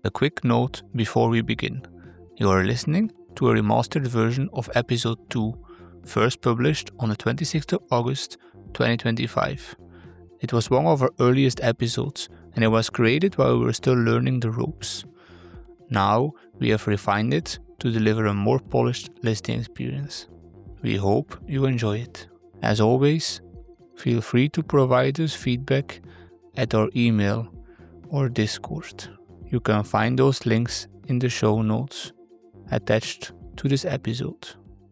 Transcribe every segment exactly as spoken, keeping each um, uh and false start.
A quick note before we begin. You are listening to a remastered version of episode two, first published on the twenty-sixth of August twenty twenty-five. It was one of our earliest episodes and it was created while we were still learning the ropes. Now we have refined it to deliver a more polished listening experience. We hope you enjoy it. As always, feel free to provide us feedback at our email or Discord. You can find those links in the show notes attached to this episode.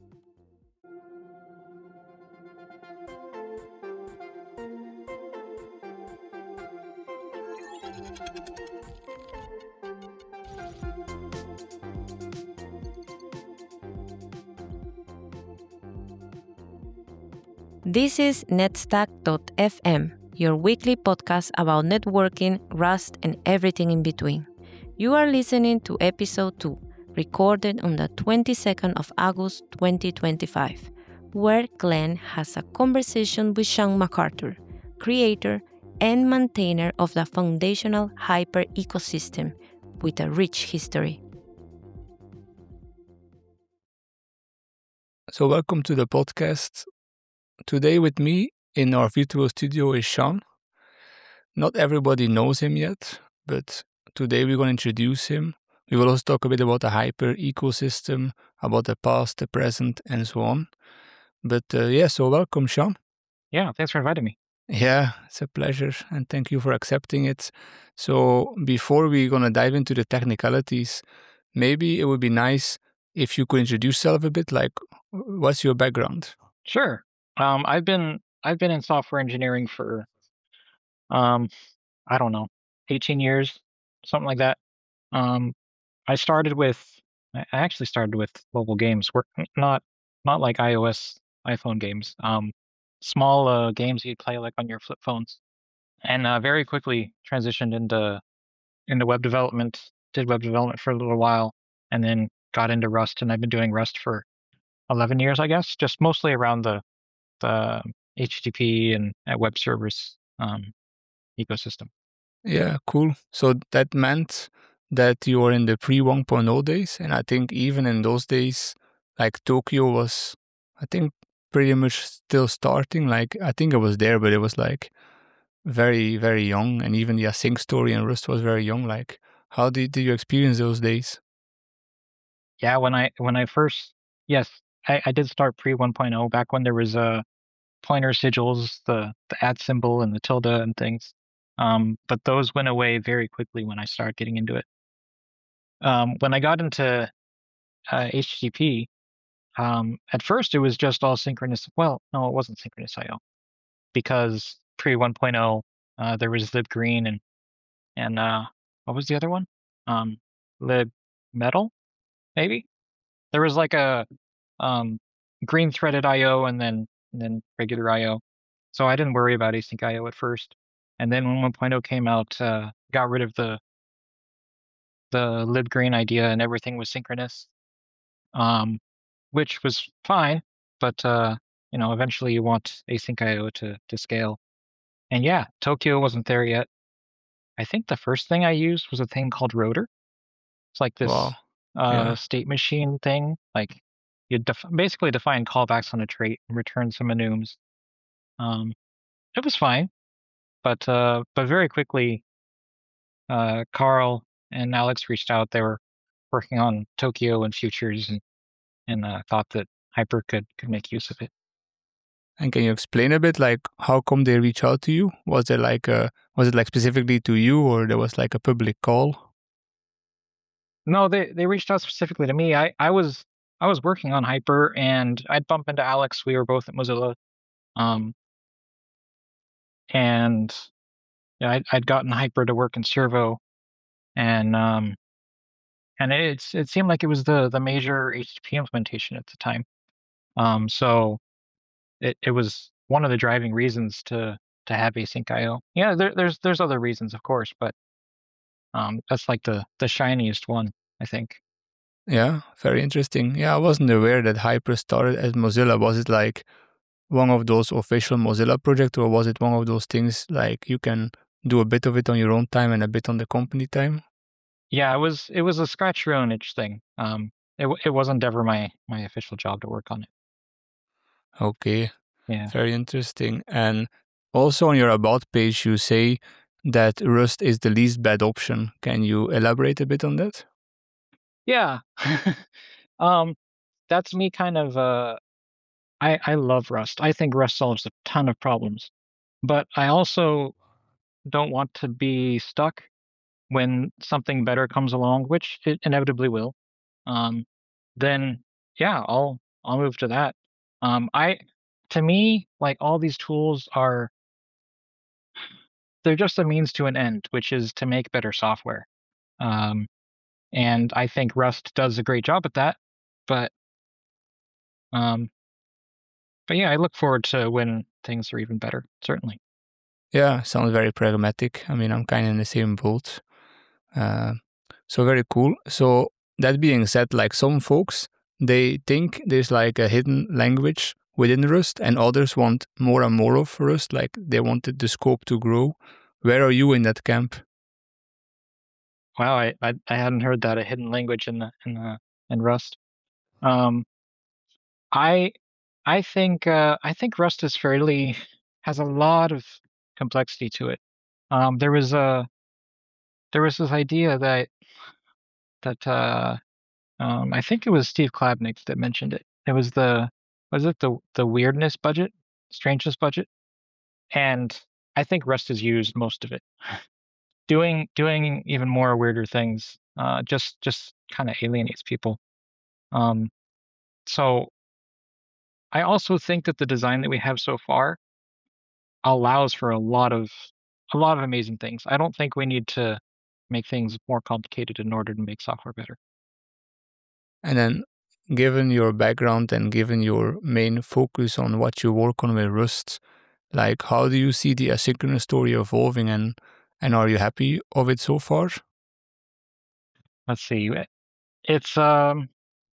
This is netstack dot f m, your weekly podcast about networking, Rust, and everything in between. You are listening to episode two, recorded on the twenty-second of August twenty twenty-five, where Glenn has a conversation with Sean McArthur, creator and maintainer of the foundational Hyper ecosystem with a rich history. So welcome to the podcast. Today with me in our virtual studio is Sean. Not everybody knows him yet, but today we're going to introduce him. We will also talk a bit about the Hyper ecosystem, about the past, the present, and so on. But uh, yeah, so welcome, Sean. Yeah, thanks for inviting me. Yeah, it's a pleasure, and thank you for accepting it. So before we're going to dive into the technicalities, maybe it would be nice if you could introduce yourself a bit, like what's your background? Sure. Um, I've been I've been in software engineering for um, I don't know, eighteen years, something like that. Um, I started with I actually started with mobile games, work not not like iOS iPhone games. Um, small uh, games you'd play like on your flip phones, and uh, very quickly transitioned into into web development. Did web development for a little while, and then got into Rust, and I've been doing Rust for eleven years, I guess, just mostly around the the H T T P and uh, web servers um, ecosystem. Yeah, cool. So that meant that you were in the pre one point oh days, and I think even in those days, like Tokyo was, I think, pretty much still starting. Like, I think I was there, but it was like very, very young, and even the async story in Rust was very young. Like, how did, did you experience those days? Yeah, when I when I first, yes, I, I did start pre one point oh back when there was a uh, pointer sigils, the the at symbol and the tilde and things. Um, but those went away very quickly when I started getting into it. Um, when I got into uh, H T T P, um, at first it was just all synchronous. Well, no, it wasn't synchronous I O because pre one point oh uh, there was libgreen and and uh, what was the other one? Um, libmetal, maybe. There was like a um, green threaded I O and then and then regular I O. So I didn't worry about async I O at first. And then when one point oh came out, uh, got rid of the the libgreen idea and everything was synchronous, um, which was fine. But uh, you know, eventually you want async I O to to scale. And yeah, Tokyo wasn't there yet. I think the first thing I used was a thing called Rotor. It's like this Wow. uh, Yeah. state machine thing. Like you def- basically define callbacks on a trait and return some enums. Um, it was fine, but uh, but very quickly, uh, Carl and Alex reached out. They were working on Tokyo and futures, and and uh, thought that Hyper could could make use of it. And can you explain a bit, like, how come they reach out to you? Was it like a, was it like specifically to you, or there was like a public call? No, they they reached out specifically to me. I I was I was working on Hyper, and I'd bump into Alex. We were both at Mozilla, um, and yeah, I'd, I'd gotten Hyper to work in Servo, and um, and it's it seemed like it was the the major H T T P implementation at the time. Um, so it it was one of the driving reasons to to have async I O. Yeah, there, there's there's other reasons, of course, but um, that's like the the shiniest one, I think. Yeah, very interesting. Yeah, I wasn't aware that Hyper started at Mozilla. Was it like one of those official Mozilla projects, or was it one of those things like you can do a bit of it on your own time and a bit on the company time? Yeah, it was it was a scratch your own itch thing. Um, it it wasn't ever my my official job to work on it. Okay, Yeah. very interesting. And also on your about page, you say that Rust is the least bad option. Can you elaborate a bit on that? Yeah. um, that's me kind of. Uh, I I love Rust. I think Rust solves a ton of problems, but I also don't want to be stuck when something better comes along, which it inevitably will. Um, then yeah, I'll I'll move to that. Um, I to me, like all these tools are they're just a means to an end, which is to make better software. Um, and I think Rust does a great job at that. But um, but yeah, I look forward to when things are even better. Certainly. Yeah, sounds very pragmatic. I mean, I'm kind of in the same boat. Uh, so very cool. So that being said, like some folks, they think there's like a hidden language within Rust, and others want more and more of Rust. Like they wanted the scope to grow. Where are you in that camp? Wow, I, I I hadn't heard that a hidden language in the in the in Rust. Um, I I think uh, I think Rust is fairly has a lot of complexity to it. Um, there was a there was this idea that that uh, um, I think it was Steve Klabnik that mentioned it. It was the was it the the weirdness budget, strangeness budget, and I think Rust has used most of it. Doing doing even more weirder things uh, just just kind of alienates people. Um, so I also think that the design that we have so far allows for a lot of a lot of amazing things. I don't think we need to make things more complicated in order to make software better. And then, given your background and given your main focus on what you work on with Rust, like how do you see the asynchronous story evolving, and and are you happy of it so far? Let's see. eh, It's um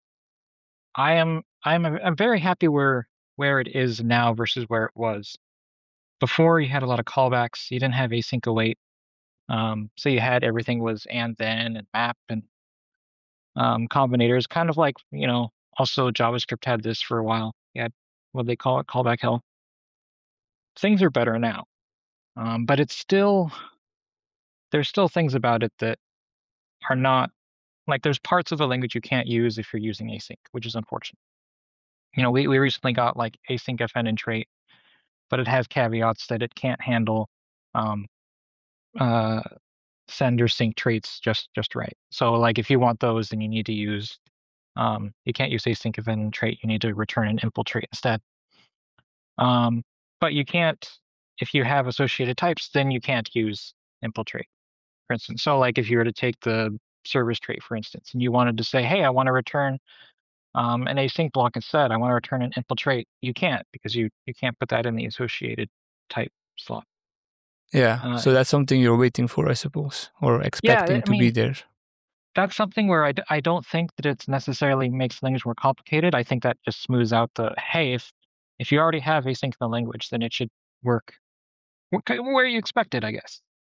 I am I'm I'm very happy where where it is now versus where it was. Before you had a lot of callbacks, you didn't have async await. Um, so you had everything was and then and map and um, combinators, kind of like, you know, also JavaScript had this for a while. You had what they call it, callback hell. Things are better now. Um, but it's still there's still things about it that are not like there's parts of the language you can't use if you're using async, which is unfortunate. You know, we, we recently got like async fn and trait, but it has caveats that it can't handle um, uh, send or sync traits just just right. So like if you want those, then you need to use um, you can't use async fn and trait. You need to return an impl trait instead. Um, but you can't if you have associated types, then you can't use impl trait, for instance. So like if you were to take the service trait, for instance, and you wanted to say, hey, I want to return um, an async block instead, I want to return an impl trait, you can't because you you can't put that in the associated type slot. Yeah, Uh, so that's something you're waiting for, I suppose, or yeah, expecting I to be mean, there. that's something where I, d- I don't think that it's necessarily makes language more complicated. I think that just smooths out the, hey, if if you already have async in the language, then it should work wh- k- where you expect it, I guess.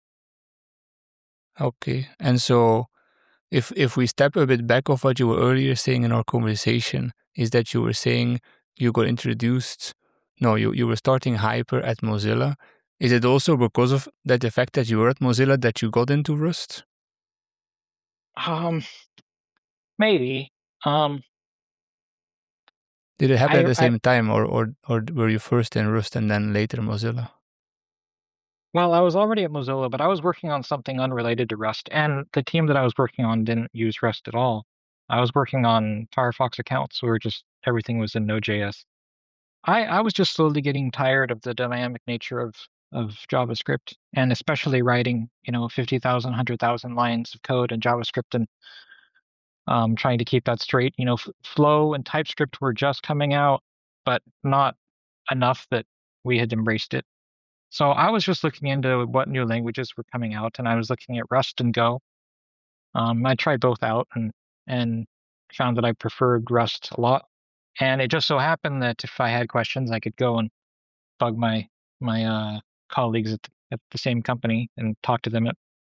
Okay, and so if if we step a bit back of what you were earlier saying in our conversation, is that you were saying you got introduced, no, you, you were starting Hyper at Mozilla. Is it also because of that the fact that you were at Mozilla that you got into Rust? Um, maybe. Um, Did it happen at I, the I same time, or, or, or were you first in Rust and then later Mozilla? well, I was already at Mozilla, but I was working on something unrelated to Rust, and the team that I was working on didn't use Rust at all. I was working on Firefox accounts where just everything was in Node.js. I, I was just slowly getting tired of the dynamic nature of, of JavaScript, and especially writing, you know, fifty thousand, one hundred thousand lines of code in JavaScript and um, trying to keep that straight. You know, F- Flow and TypeScript were just coming out, but not enough that we had embraced it. So I was just looking into what new languages were coming out, and I was looking at Rust and Go. Um, I tried both out and and found that I preferred Rust a lot. And it just so happened that if I had questions, I could go and bug my my uh, colleagues at the, at the same company and talk to them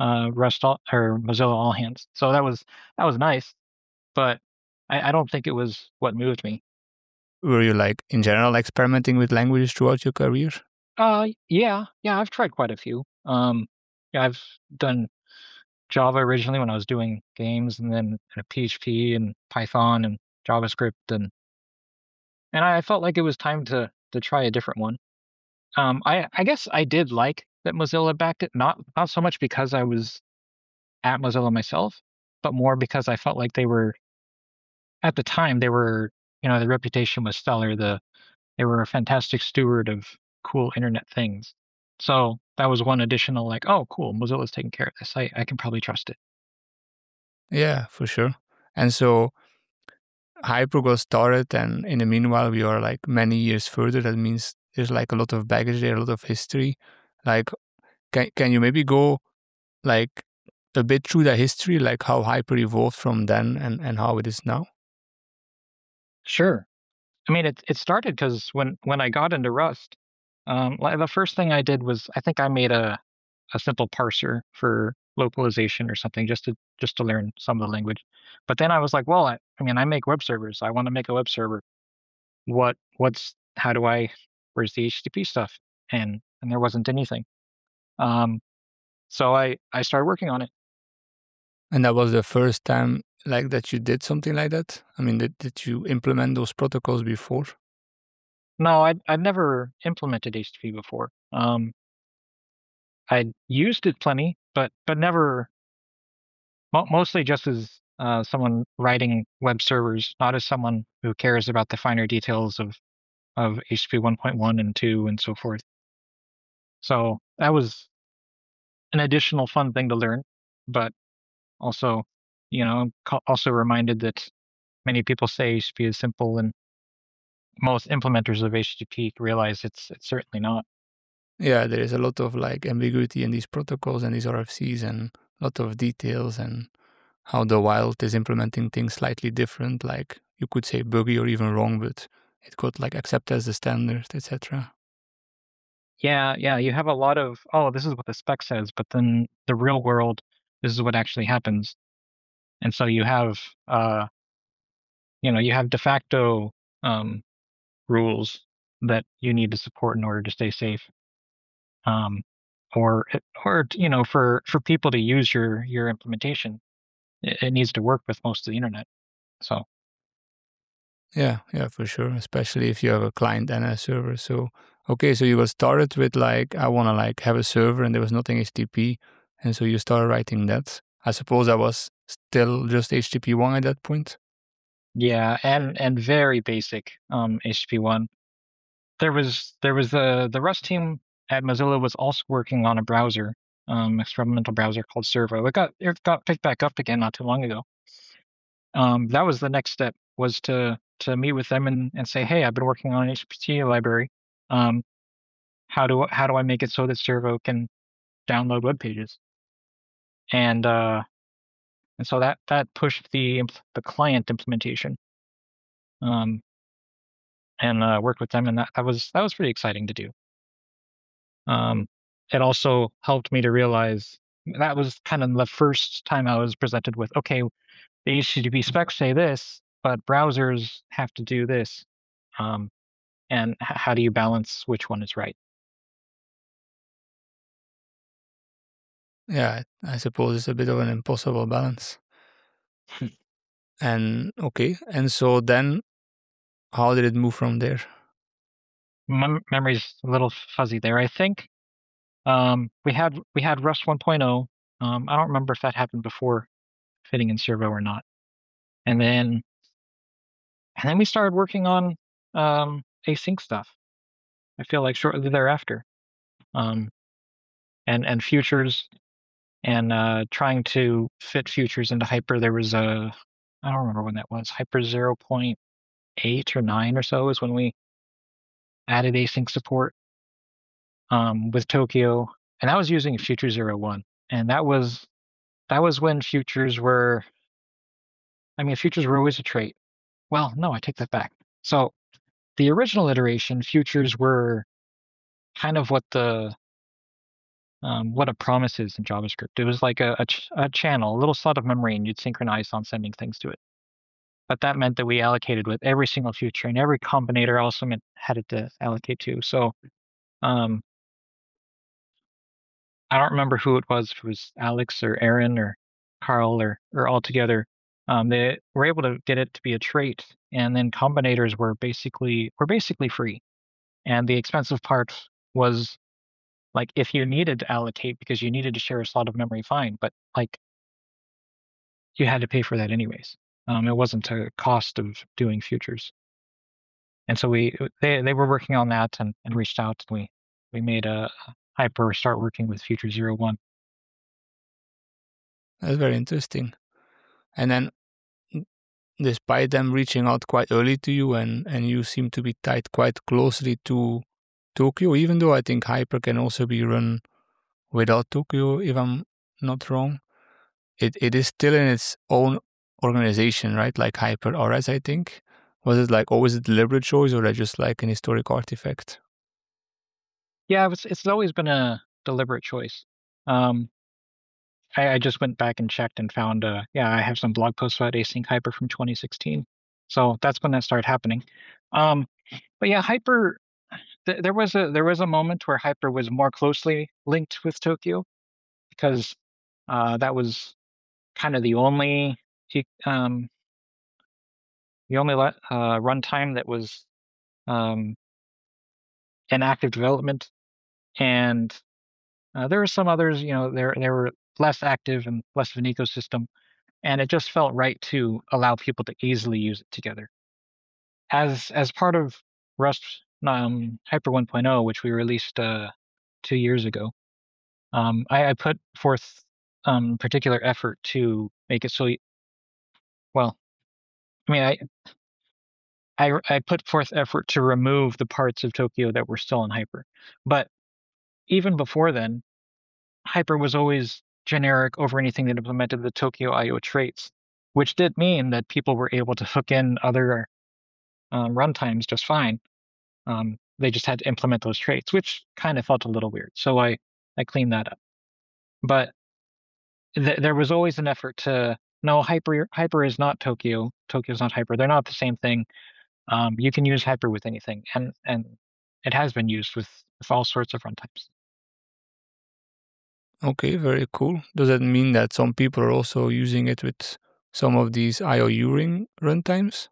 uh, Rust all, or Mozilla All Hands. So that was that was nice, but I, I don't think it was what moved me. Were you like in general experimenting with languages throughout your career? Uh, yeah, yeah, I've tried quite a few. Um, yeah, I've done Java originally when I was doing games, and then P H P and Python and JavaScript, and and I felt like it was time to to try a different one. Um, I I guess I did like that Mozilla backed it, not not so much because I was at Mozilla myself, but more because I felt like they were at the time they were, you know, the reputation was stellar. The They were a fantastic steward of cool internet things. So that was one additional like, oh, cool, Mozilla's taking care of this. I, I can probably trust it. Yeah, for sure. And so Hypergo started, and in the meanwhile, we are like many years further. That means there's like a lot of baggage there, a lot of history. Like, can can you maybe go like a bit through the history, like how Hyper evolved from then and and how it is now? Sure. I mean, it it started because when when I got into Rust, um, like the first thing I did was I think I made a a simple parser for localization or something just to just to learn some of the language. But then I was like, well, I, I mean, I make web servers. I want to make a web server. What what's how do I where's the H T T P stuff? And and there wasn't anything. Um, so I I started working on it. And that was the first time like that you did something like that? I mean, did, did you implement those protocols before? No, I'd I'd never implemented H T T P before. Um, I'd used it plenty, but but never mo- mostly just as uh, someone writing web servers, not as someone who cares about the finer details of of H T T P one point one and two and so forth. So that was an additional fun thing to learn, but also, you know, co- also reminded that many people say H T T P is simple, and most implementers of H T T P realize it's it's certainly not. Yeah, there is a lot of like ambiguity in these protocols and these R F Cs and a lot of details and how the wild is implementing things slightly different, like you could say buggy or even wrong, but it could like accept as the standard, et cetera. Yeah, yeah, you have a lot of, oh, this is what the spec says, but then the real world, this is what actually happens. And so you have, uh, you know, you have de facto um, rules that you need to support in order to stay safe. Um, or, it- or you know, for for people to use your your implementation, it, it needs to work with most of the internet. So Yeah, yeah, for sure. Especially if you have a client and a server. So, okay, so you got started with like, I want to like have a server and there was nothing H T T P. And so you started writing that. I suppose I was still just H T T P one at that point. yeah, and and very basic um, H T T P one. There was there was the the Rust team at Mozilla was also working on a browser, um, experimental browser called Servo. It got it got picked back up again not too long ago. Um, that was the next step, was to to meet with them and, and say, hey, I've been working on an H T T P library. Um, how do how do I make it so that Servo can download web pages? And uh, and so that that pushed the impl- the client implementation. Um, and uh, worked with them, and that, that was that was pretty exciting to do. Um, it also helped me to realize that was kind of the first time I was presented with, okay, the H T T P specs say this, but browsers have to do this. Um, and h- how do you balance which one is right? Yeah, I suppose it's a bit of an impossible balance. And okay, and so then how did it move from there? Mem- memory's a little fuzzy there. I think um, we had we had Rust 1.0. Um, I don't remember if that happened before fitting in Servo or not. And then and then we started working on um, async stuff. I feel like shortly thereafter, um, and and futures, and uh, trying to fit futures into Hyper. There was a I don't remember when that was. Hyper zero point eight or nine or so is when we added async support um, with Tokyo, and I was using Future zero one, and that was that was when futures were. I mean, futures were always a trait. Well, no, I take that back. So the original iteration, futures were kind of what the um, what a promise is in JavaScript. It was like a, a, ch- a channel, a little slot of memory, and you'd synchronize on sending things to it. But that meant that we allocated with every single feature, and every combinator also meant had it to allocate to. So um, I don't remember who it was, if it was Alex or Aaron or Carl or or all together. Um, they were able to get it to be a trait, and then combinators were basically were basically free. And the expensive part was like if you needed to allocate because you needed to share a slot of memory, fine, but like you had to pay for that anyways. Um, it wasn't a cost of doing futures. And so we they they were working on that and, and reached out and we we made a Hyper start working with Future Zero One. That's very interesting. And then, despite them reaching out quite early to you, and, and you seem to be tied quite closely to Tokio, even though I think Hyper can also be run without Tokio, if I'm not wrong, it, it is still in its own organization, right? Like Hyper R S, I think. Was it like always a deliberate choice, or just like an historic artifact? Yeah, it's it's always been a deliberate choice. Um, I, I just went back and checked and found, uh, yeah, I have some blog posts about async Hyper from twenty sixteen. So that's when that started happening. Um, but yeah, Hyper, th- there was a there was a moment where Hyper was more closely linked with Tokio because uh, that was kind of the only e- um, the only le- uh, runtime that was um, in active development, and uh, there were some others. You know, there there were less active and less of an ecosystem, and it just felt right to allow people to easily use it together. As as part of Rust um, Hyper 1.0, which we released uh, two years ago, um, I, I put forth um, particular effort to make it so. y- Well, I mean, I, I I put forth effort to remove the parts of Tokyo that were still in Hyper, but even before then, Hyper was always generic over anything that implemented the Tokyo I O traits, which did mean that people were able to hook in other um, runtimes just fine. Um, they just had to implement those traits, which kind of felt a little weird. So I I cleaned that up. But th- there was always an effort to no, Hyper Hyper is not Tokyo. Tokyo is not Hyper. They're not the same thing. Um, you can use Hyper with anything, and and it has been used with, with all sorts of runtimes. Okay, very cool. Does that mean that some people are also using it with some of these I O U ring runtimes?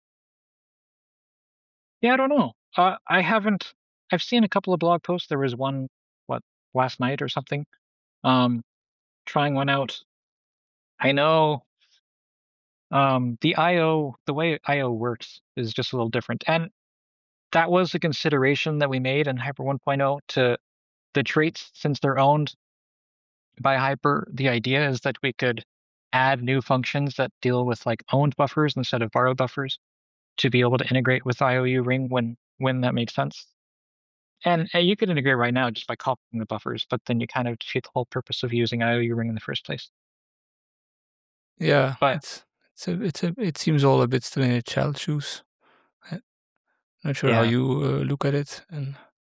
Yeah, I don't know. Uh, I haven't. I've seen a couple of blog posts. There was one, what, last night or something. Um, trying one out. I know. Um, the I O, the way I O works is just a little different, and that was a consideration that we made in Hyper 1.0 to the traits, since they're owned by Hyper. The idea is that we could add new functions that deal with like owned buffers instead of borrowed buffers to be able to integrate with I O U ring when when that makes sense. And uh, you could integrate right now just by copying the buffers, but then you kind of defeat the whole purpose of using I O U ring in the first place. Yeah, But it's it's a, it's a, it seems all a bit still in its child shoes. I'm not sure how yeah, you uh, look at it. And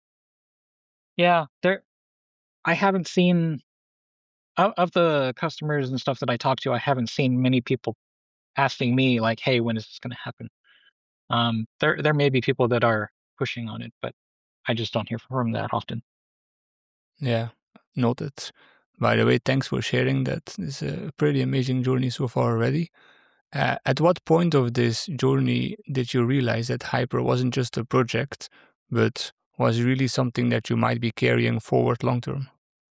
yeah, there. I haven't seen of, of the customers and stuff that I talk to. I haven't seen many people asking me like, "Hey, when is this going to happen?" Um, there there may be people that are pushing on it, but I just don't hear from them that often. yeah, noted. By the way, thanks for sharing that. It's a pretty amazing journey so far already. Uh, at what point of this journey did you realize that Hyper wasn't just a project, but was really something that you might be carrying forward long term?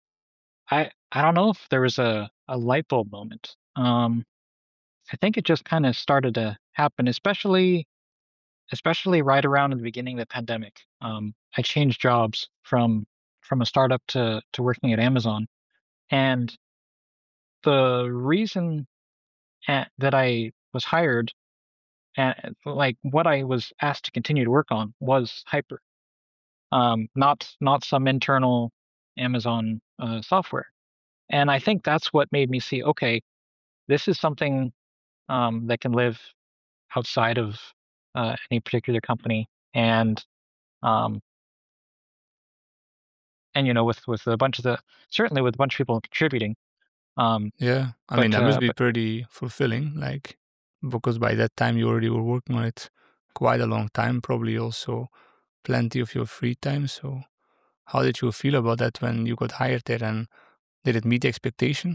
I I don't know if there was a a light bulb moment. Um, I think it just kind of started to happen, especially especially right around in the beginning of the pandemic. Um, I changed jobs from from a startup to to working at Amazon, and the reason a- that I was hired and like what I was asked to continue to work on was Hyper, um, not not some internal Amazon uh, software. And I think that's what made me see, okay, this is something um, that can live outside of uh, any particular company, and um, and you know, with with a bunch of the certainly with a bunch of people contributing. Um, Yeah, I mean but that must uh, be but pretty fulfilling, like because by that time you already were working on it quite a long time, probably also plenty of your free time. So how did you feel about that when you got hired there, and did it meet the expectation?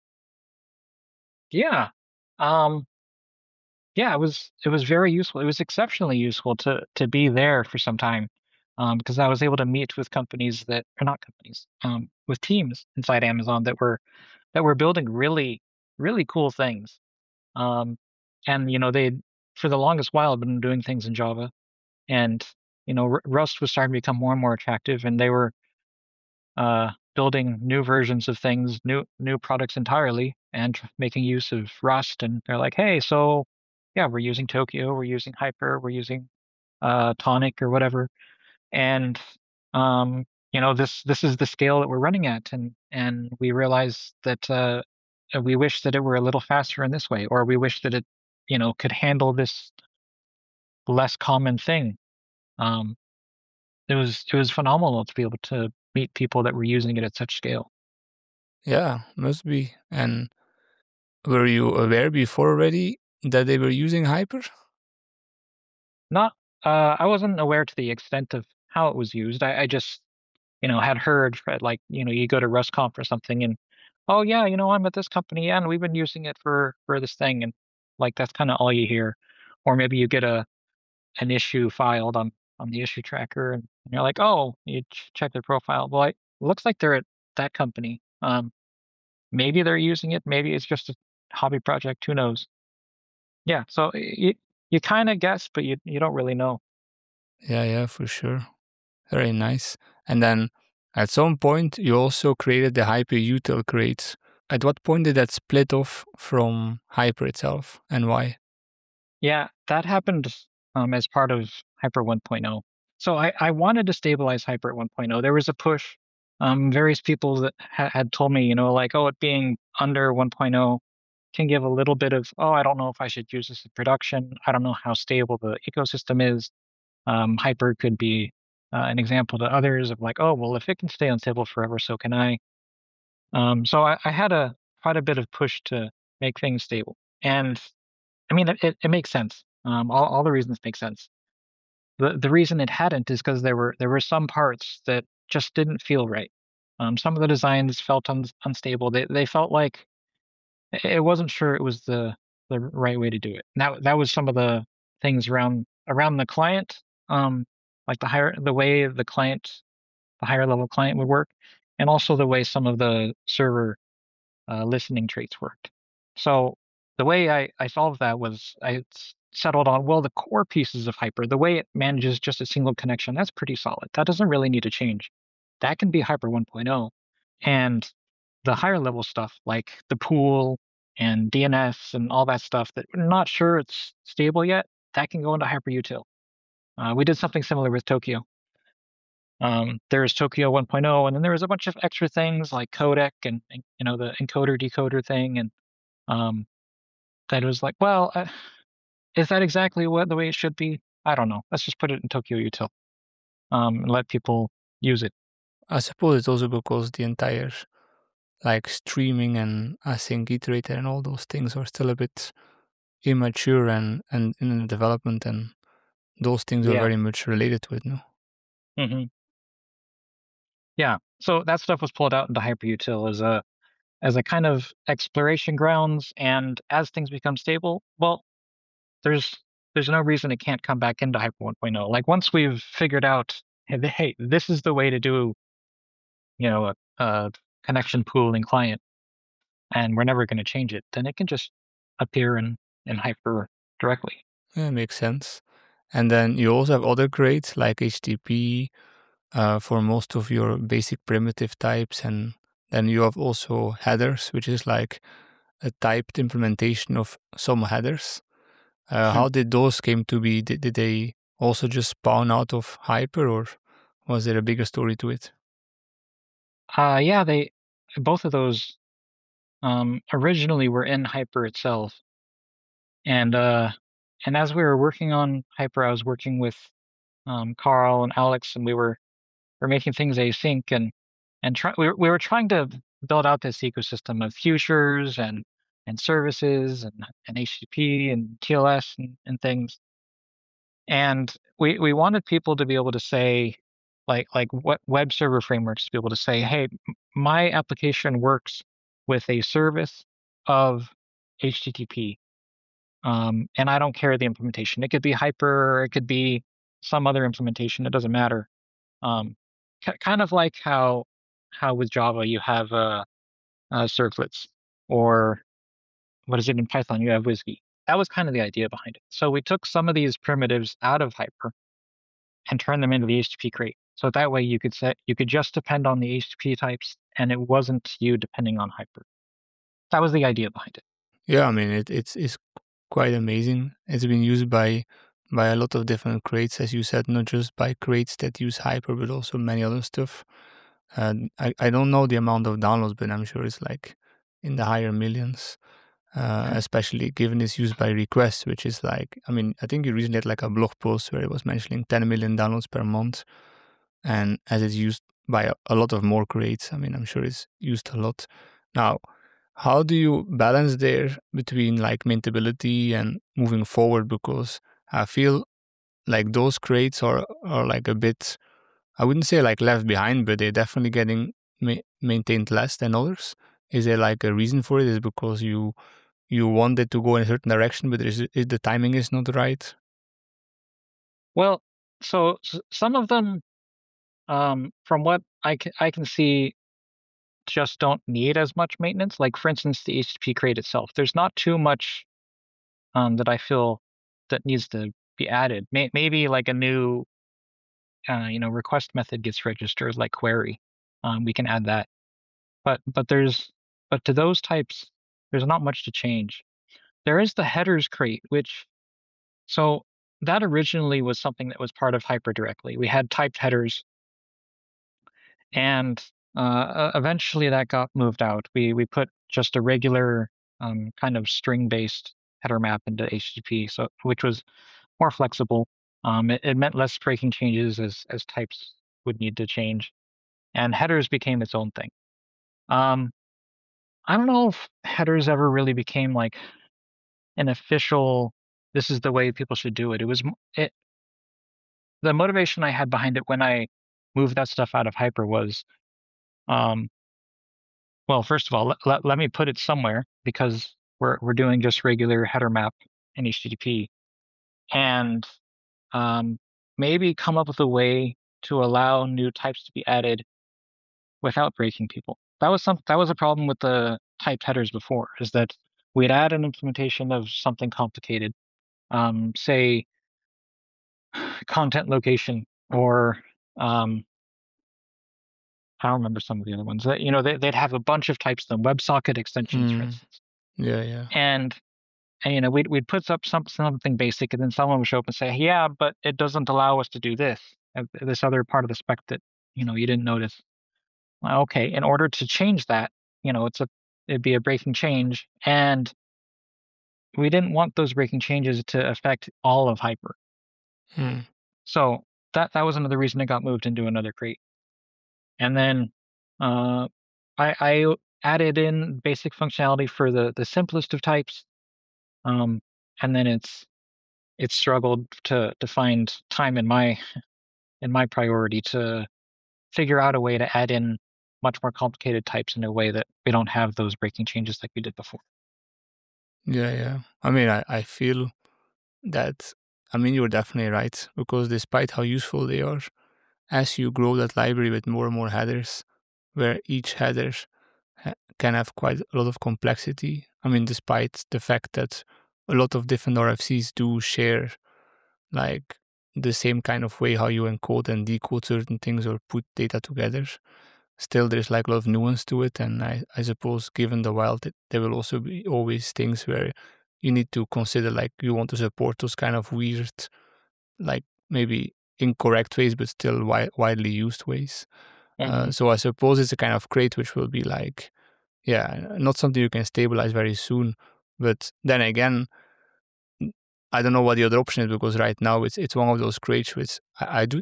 yeah, um, yeah, it was it was very useful. It was exceptionally useful to to be there for some time, um, because I was able to meet with companies that are not companies, um, with teams inside Amazon that were that were building really really cool things. Um, and you know they for the longest while have been doing things in Java, and you know R- Rust was starting to become more and more attractive, and they were uh, building new versions of things, new new products entirely, and making use of Rust. And they're like, hey, so yeah, we're using Tokio, we're using Hyper, we're using uh, Tonic or whatever, and um, you know this this is the scale that we're running at, and and we realize that uh, we wish that it were a little faster in this way, or we wish that it you know could handle this less common thing. Um, it was it was phenomenal to be able to meet people that were using it at such scale. Yeah, must be. And were you aware before already that they were using Hyper? Not, uh, I wasn't aware to the extent of how it was used. I, I just, you know, had heard that, like, you know, you go to RustConf or something, and oh yeah, you know, I'm at this company and we've been using it for for this thing, and like that's kind of all you hear. Or maybe you get a an issue filed on on the issue tracker, and you're like, oh, you ch- check their profile. Well, it looks like they're at that company. Um, maybe they're using it. Maybe it's just a hobby project. Who knows? Yeah. So you you kind of guess, but you you don't really know. Yeah, yeah, for sure. Very nice. And then at some point you also created the Hyper util crates. At what point did that split off from Hyper itself, and why? Yeah, that happened um, as part of Hyper 1.0. So I, I wanted to stabilize Hyper at 1.0. There was a push. Um, various people that ha- had told me, you know, like, oh, it being under 1.0 can give a little bit of, oh, I don't know if I should use this in production. I don't know how stable the ecosystem is. Um, Hyper could be uh, an example to others of like, oh, well, if it can stay unstable forever, so can I. Um, so I, I had a quite a bit of push to make things stable. And I mean, it, it, it makes sense. Um, all, all the reasons make sense. The the reason it hadn't is because there were there were some parts that just didn't feel right. Um, some of the designs felt un, unstable. They they felt like it wasn't sure it was the the right way to do it. And that that was some of the things around around the client, um, like the higher the way the client the higher level client would work, and also the way some of the server uh, listening traits worked. So the way I, I solved that was I s- settled on, well, the core pieces of Hyper, the way it manages just a single connection, that's pretty solid. That doesn't really need to change. That can be Hyper 1.0. And the higher level stuff, like the pool and D N S and all that stuff that we're not sure it's stable yet, that can go into Hyperutil. Uh, we did something similar with Tokio. Um, there's Tokio 1.0, and then there was a bunch of extra things like codec and, and you know the encoder decoder thing, and um, that was like, well, uh, is that exactly what the way it should be? I don't know. Let's just put it in Tokyo Util, um, and let people use it. I suppose it's also because the entire like streaming and async iterator and all those things are still a bit immature and, and in the development, and those things are Yeah. very much related to it, no? hmm Yeah. So that stuff was pulled out into Hyperutil as a as a kind of exploration grounds, and as things become stable, well, there's there's no reason it can't come back into Hyper 1.0. Like once we've figured out, hey, th- hey, this is the way to do, you know, a, a connection pooling client, and we're never going to change it, then it can just appear in in Hyper directly. Yeah, makes sense. And then you also have other grades like H T T P uh, for most of your basic primitive types, and then you have also headers, which is like a typed implementation of some headers. Uh, how did those came to be? Did, did they also just spawn out of Hyper, or was there a bigger story to it? Uh, yeah, they both of those um, originally were in Hyper itself, and uh, and as we were working on Hyper, I was working with um, Carl and Alex, and we were we're making things async, and and try, we, were, we were trying to build out this ecosystem of futures and and services and, and H T T P and T L S and, and things. And we we wanted people to be able to say, like like what web server frameworks to be able to say, hey, my application works with a service of H T T P. Um, and I don't care the implementation. It could be Hyper, or it could be some other implementation. It doesn't matter. Um, kind of like how how with Java you have uh, uh, servlets, or what is it in Python? You have WSGI. That was kind of the idea behind it. So we took some of these primitives out of Hyper and turned them into the H T T P crate. So that way you could set you could just depend on the H T T P types, and it wasn't you depending on Hyper. That was the idea behind it. Yeah, I mean it, it's it's quite amazing. It's been used by by a lot of different crates, as you said, not just by crates that use Hyper, but also many other stuff. And I, I don't know the amount of downloads, but I'm sure it's like in the higher millions. Uh, especially given it's used by request, which is like, I mean, I think you recently had like a blog post where it was mentioning ten million downloads per month. And as it's used by a, a lot of more crates, I mean, I'm sure it's used a lot. Now, how do you balance there between like maintainability and moving forward? Because I feel like those crates are, are like a bit, I wouldn't say like left behind, but they're definitely getting ma- maintained less than others. Is there like a reason for it? Is it because you you want it to go in a certain direction, but is, is the timing is not right? Well, so, so some of them, um, from what I can, I can see, just don't need as much maintenance. Like for instance, the H T T P crate itself. There's not too much um, that I feel that needs to be added. May, maybe like a new, uh, you know, request method gets registered, like query. Um, we can add that. But but there's but to those types, there's not much to change. There is the headers crate, which so that originally was something that was part of Hyper directly. We had typed headers, and uh, eventually that got moved out. We we put just a regular um, kind of string-based header map into H T T P, so which was more flexible. Um, it, it meant less breaking changes as as types would need to change, and headers became its own thing. Um, I don't know if headers ever really became like an official, this is the way people should do it. It was it the motivation I had behind it when I moved that stuff out of Hyper was, um, well, first of all, let, let, let me put it somewhere, because we're we're doing just regular header map in H T T P, and um, maybe come up with a way to allow new types to be added without breaking people. That was some that was a problem with the typed headers before, is that we'd add an implementation of something complicated, um, say content location, or um, I don't remember some of the other ones. That, you know, they, they'd have a bunch of types of them, WebSocket extensions, for Mm. instance. Yeah, yeah. And and you know, we'd we'd put up some something basic, and then someone would show up and say, "Yeah, but it doesn't allow us to do this, uh, this other part of the spec that you know you didn't notice." Well, okay, in order to change that, you know, it's a it'd be a breaking change, and we didn't want those breaking changes to affect all of Hyper. Hmm. So that that was another reason it got moved into another crate. And then uh, I, I added in basic functionality for the the simplest of types, um, and then it's it's struggled to to find time in my in my priority to figure out a way to add in much more complicated types in a way that we don't have those breaking changes like we did before. Yeah, yeah. I mean, I, I feel that, I mean, you're definitely right, because despite how useful they are, as you grow that library with more and more headers, where each header ha- can have quite a lot of complexity. I mean, despite the fact that a lot of different R F Cs do share like the same kind of way how you encode and decode certain things or put data together, still there's like a lot of nuance to it. And I, I suppose given the wild, it, there will also be always things where you need to consider like you want to support those kind of weird, like maybe incorrect ways, but still wi- widely used ways. Uh, so I suppose it's a kind of crate which will be like, yeah, not something you can stabilize very soon. But then again, I don't know what the other option is, because right now it's it's one of those crates which I, I do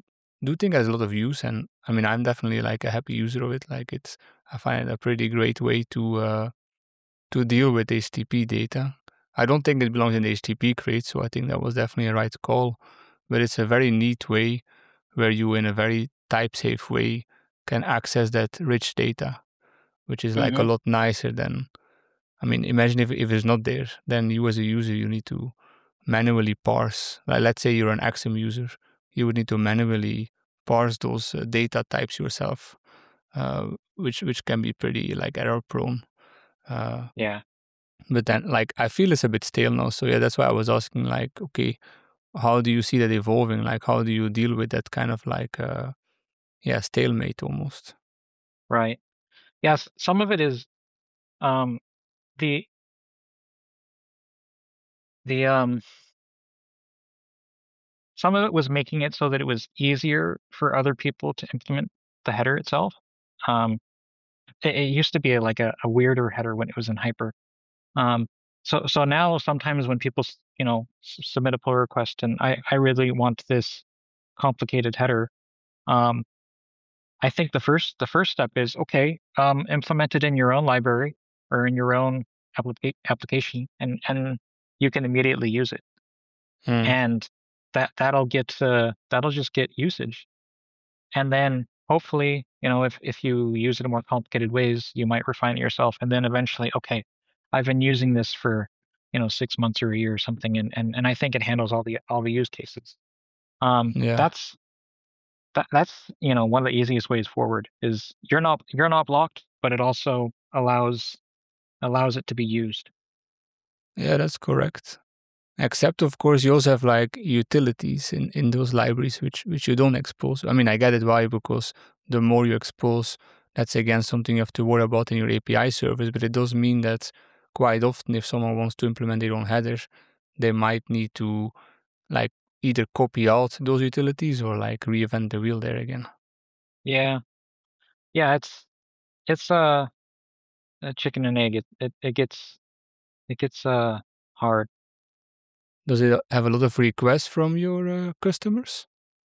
do think it has a lot of use, and I mean, I'm definitely like a happy user of it. Like it's, I find it a pretty great way to uh, to deal with H T T P data. I don't think it belongs in the H T T P crate, so I think that was definitely a right call. But it's a very neat way where you, in a very type-safe way, can access that rich data, which is like Mm-hmm. a lot nicer than, I mean, imagine if, if it's not there, then you as a user, you need to manually parse. Like, let's say you're an Axiom user, you would need to manually parse those uh, data types yourself, uh, which which can be pretty like error prone. Uh, Yeah. but then, like, I feel it's a bit stale now. So yeah, that's why I was asking, like, okay, how do you see that evolving? Like, how do you deal with that kind of like, uh, yeah, stalemate almost? Right. Yes. Some of it is um, the the um some of it was making it so that it was easier for other people to implement the header itself. Um, it, it used to be like a, a weirder header when it was in Hyper. Um, so so now sometimes when people s- you know s- submit a pull request and I I really want this complicated header, um, I think the first the first step is okay, um, implement it in your own library or in your own applica- application, and and you can immediately use it, Hmm. and that that'll get uh, that'll just get usage, and then hopefully you know if if you use it in more complicated ways, you might refine it yourself, and then eventually, okay, I've been using this for you know six months or a year or something, and and and I think it handles all the all the use cases. Um, Yeah. that's that that's you know one of the easiest ways forward is you're not you're not blocked, but it also allows allows it to be used. Yeah, that's correct. Except, of course, you also have like utilities in, in those libraries which, which you don't expose. I mean, I get it why, because the more you expose, that's again something you have to worry about in your A P I service. But it does mean that quite often, if someone wants to implement their own header, they might need to like either copy out those utilities or like reinvent the wheel there again. Yeah, yeah, it's it's uh, a chicken and egg. It it, it gets it gets uh hard. Does it have a lot of requests from your uh, customers?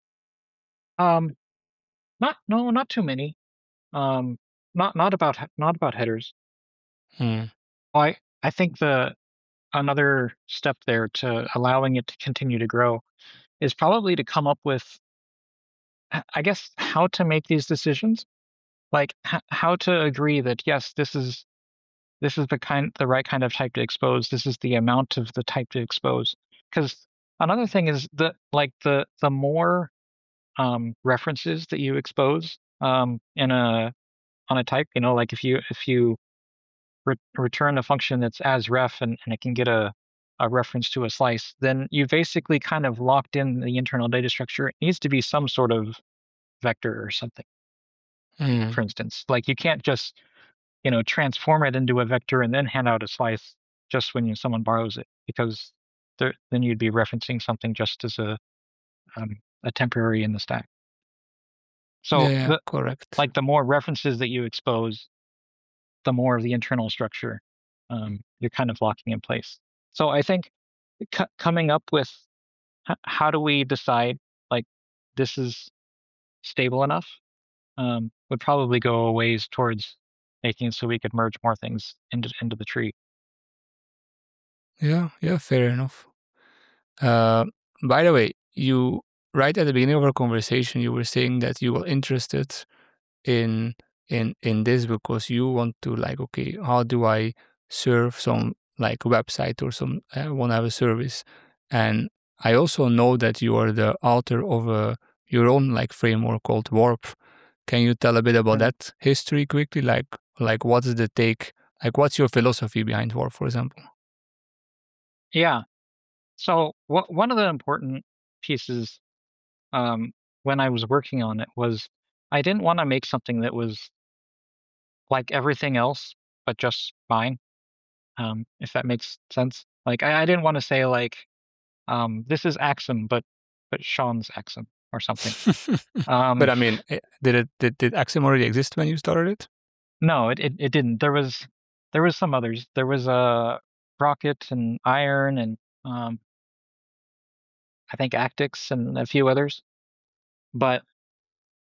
Um, not no, not too many. Um, not not about he- not about headers. Hmm. I I think the another step there to allowing it to continue to grow is probably to come up with, h- I guess, how to make these decisions. Like h- how to agree that yes, this is this is the kind the right kind of type to expose. This is the amount of the type to expose. Because another thing is that like the the more um, references that you expose um, in a on a type, you know, like if you if you re- return a function that's as ref and, and it can get a a reference to a slice, then you basically kind of locked in the internal data structure. It needs to be some sort of vector or something, Hmm. for instance. Like you can't just you know, transform it into a vector and then hand out a slice just when you, someone borrows it, because there, then you'd be referencing something just as a um, a temporary in the stack. Yeah, So yeah, the correct. like the more references that you expose, the more of the internal structure um, you're kind of locking in place. So I think c- coming up with h- how do we decide like this is stable enough um, would probably go a ways towards making it so we could merge more things into into the tree. Yeah, yeah, fair enough. Uh, by the way, you right at the beginning of our conversation, you were saying that you were interested in in in this because you want to like, okay, how do I serve some like website or some uh, want to have a service, and I also know that you are the author of a your own like framework called Warp. Can you tell a bit about Right. that history quickly? Like like what is the take? Like what's your philosophy behind Warp, for example? Yeah. So wha- one of the important pieces um, when I was working on it was I didn't want to make something that was like everything else, but just mine. Um, if that makes sense. Like I, I didn't want to say like um, this is Axum, but but Sean's Axum or something. But Um, I mean, eh, did it did, did Axiom already exist when you started it? no, it, it it didn't. There was there was some others. There was a uh, Rocket and Iron and um, I think Actix and a few others. But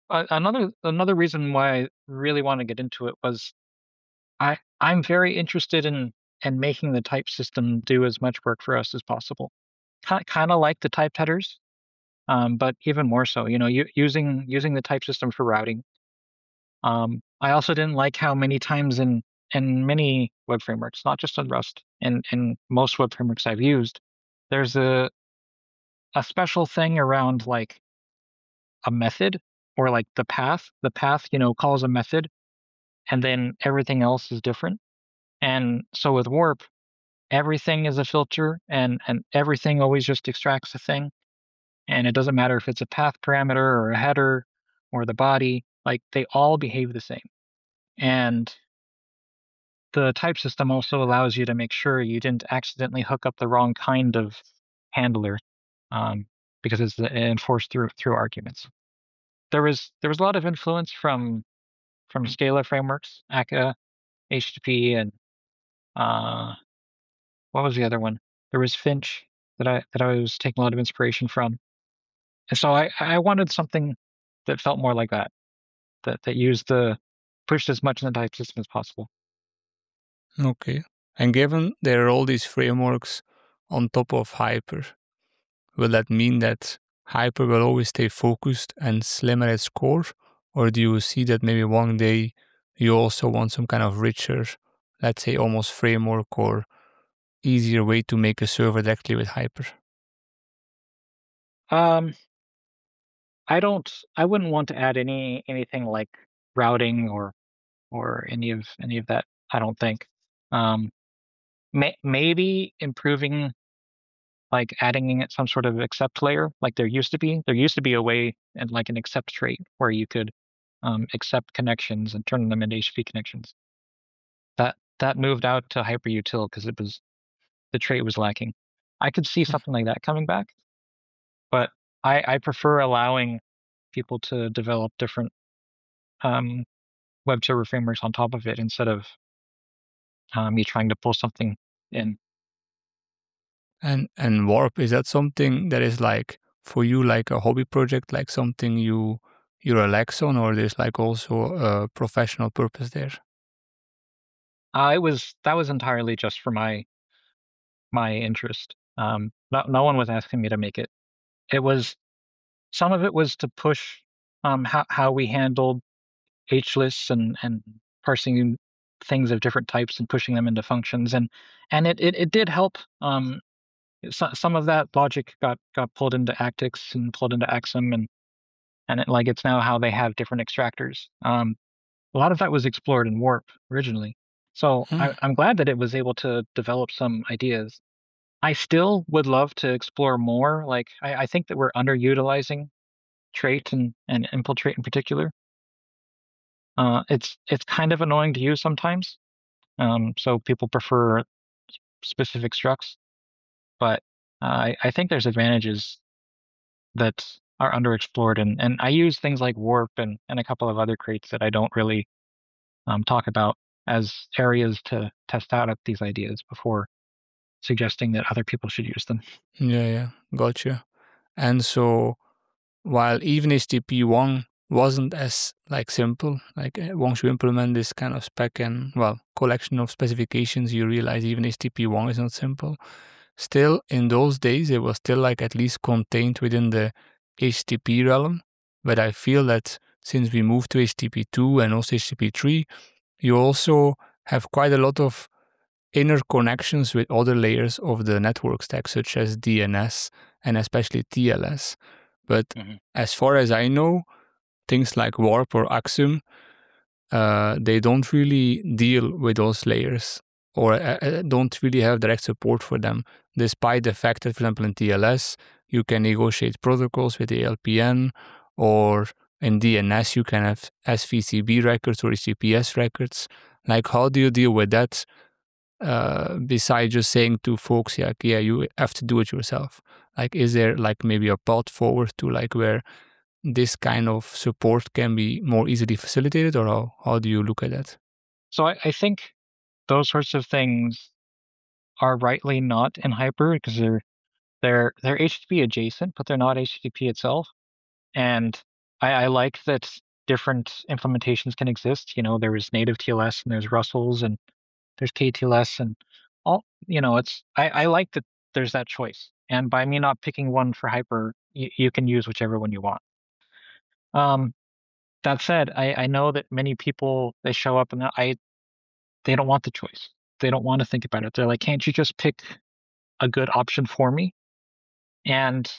uh, another another reason why I really want to get into it was I I'm very interested in in making the type system do as much work for us as possible. Kind of like the type headers, um, but even more so. You know, u- using using the type system for routing. Um, I also didn't like how many times in in many web frameworks, not just on Rust, and in most web frameworks I've used, there's a a special thing around like a method or like the path. The path, you know, calls a method, and then everything else is different. And so with Warp, everything is a filter, and and everything always just extracts a thing. And it doesn't matter if it's a path parameter or a header or the body, like they all behave the same. And the type system also allows you to make sure you didn't accidentally hook up the wrong kind of handler, um, because it's enforced through through arguments. There was there was a lot of influence from from Scala frameworks, Akka, H T T P, and uh, what was the other one? There was Finch that I that I was taking a lot of inspiration from. And so I I wanted something that felt more like that, that that used the pushed as much in the type system as possible. Okay. And given there are all these frameworks on top of Hyper, will that mean that Hyper will always stay focused and slim at its core? Or do you see that maybe one day you also want some kind of richer, let's say almost framework or easier way to make a server directly with Hyper? Um, I don't. I wouldn't want to add any anything like routing or or any of any of that. I don't think. Um, may, maybe improving, like adding in some sort of accept layer, like there used to be. There used to be a way and like an accept trait where you could um, accept connections and turn them into H T T P connections. That that moved out to hyperutil because it was the trait was lacking. I could see something like that coming back, but I I prefer allowing people to develop different um, web server frameworks on top of it instead of um, me trying to pull something in. And and Warp, is that something that is like for you like a hobby project, like something you you relax on, or there's like also a professional purpose there? I was that was entirely just for my my interest. Um, no, no one was asking me to make it. It was some of it was to push um, how how we handled H lists and and parsing things of different types and pushing them into functions, and and it it, it did help. Um, so, some of that logic got got pulled into Actix and pulled into Axum, and and it, like it's now how they have different extractors. Um, a lot of that was explored in Warp originally, so Hmm. I, I'm glad that it was able to develop some ideas. I still would love to explore more. Like I, I think that we're underutilizing trait and, and infiltrate in particular. Uh, it's it's kind of annoying to use sometimes. Um, so people prefer specific structs, but uh, I, I think there's advantages that are underexplored, and, and I use things like Warp and, and a couple of other crates that I don't really um, talk about as areas to test out at these ideas before suggesting that other people should use them. Yeah, yeah, gotcha. And so while even H T T P one wasn't as like simple, like uh, once you implement this kind of spec and well collection of specifications, you realize even H T T P one is not simple. Still, in those days, it was still like at least contained within the H T T P realm. But I feel that since we moved to H T T P two and also H T T P three, you also have quite a lot of inner connections with other layers of the network stack, such as D N S and especially T L S. But Mm-hmm. as far as I know, things like Warp or Axum, uh, they don't really deal with those layers or uh, don't really have direct support for them, despite the fact that, for example, in T L S, you can negotiate protocols with the A L P N, or in D N S, you can have S V C B records or H T T P S records. Like, how do you deal with that? Uh, besides just saying to folks, yeah, yeah, you have to do it yourself. Like, is there like maybe a path forward to like where this kind of support can be more easily facilitated, or how, how do you look at that? So I, I think those sorts of things are rightly not in Hyper because they're they're they're H T T P adjacent, but they're not H T T P itself. And I, I like that different implementations can exist. You know, there is native T L S and there's Russell's and there's K T L S and all, you know, it's, I, I like that there's that choice. And by me not picking one for Hyper, you, you can use whichever one you want. Um, that said, I, I know that many people, they show up and I, they don't want the choice. They don't want to think about it. They're like, can't you just pick a good option for me? And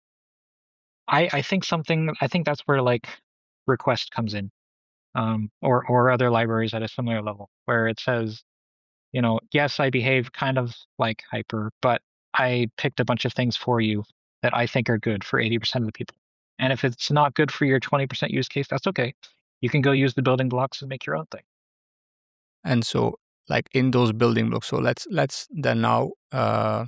I, I think something, I think that's where like request comes in, um, or, or other libraries at a similar level where it says, you know, yes, I behave kind of like Hyper, but I picked a bunch of things for you that I think are good for eighty percent of the people. And if it's not good for your twenty percent use case, that's okay. You can go use the building blocks and make your own thing. And so, like in those building blocks, so let's let's then now uh,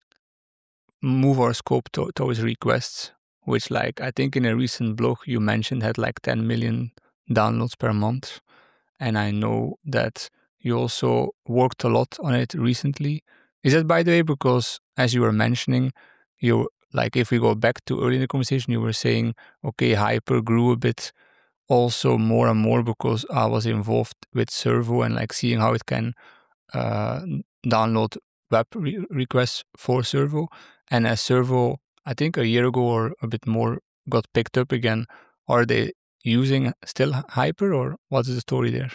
move our scope to, towards requests, which, like, I think in a recent blog you mentioned had like ten million downloads per month. And I know that you also worked a lot on it recently. Is that, by the way, because as you were mentioning, you like if we go back to early in the conversation, you were saying, okay, Hyper grew a bit also more and more because I was involved with Servo and like seeing how it can uh, download web re- requests for Servo. And as Servo, I think a year ago or a bit more, got picked up again, are they using still Hyper, or what's the story there?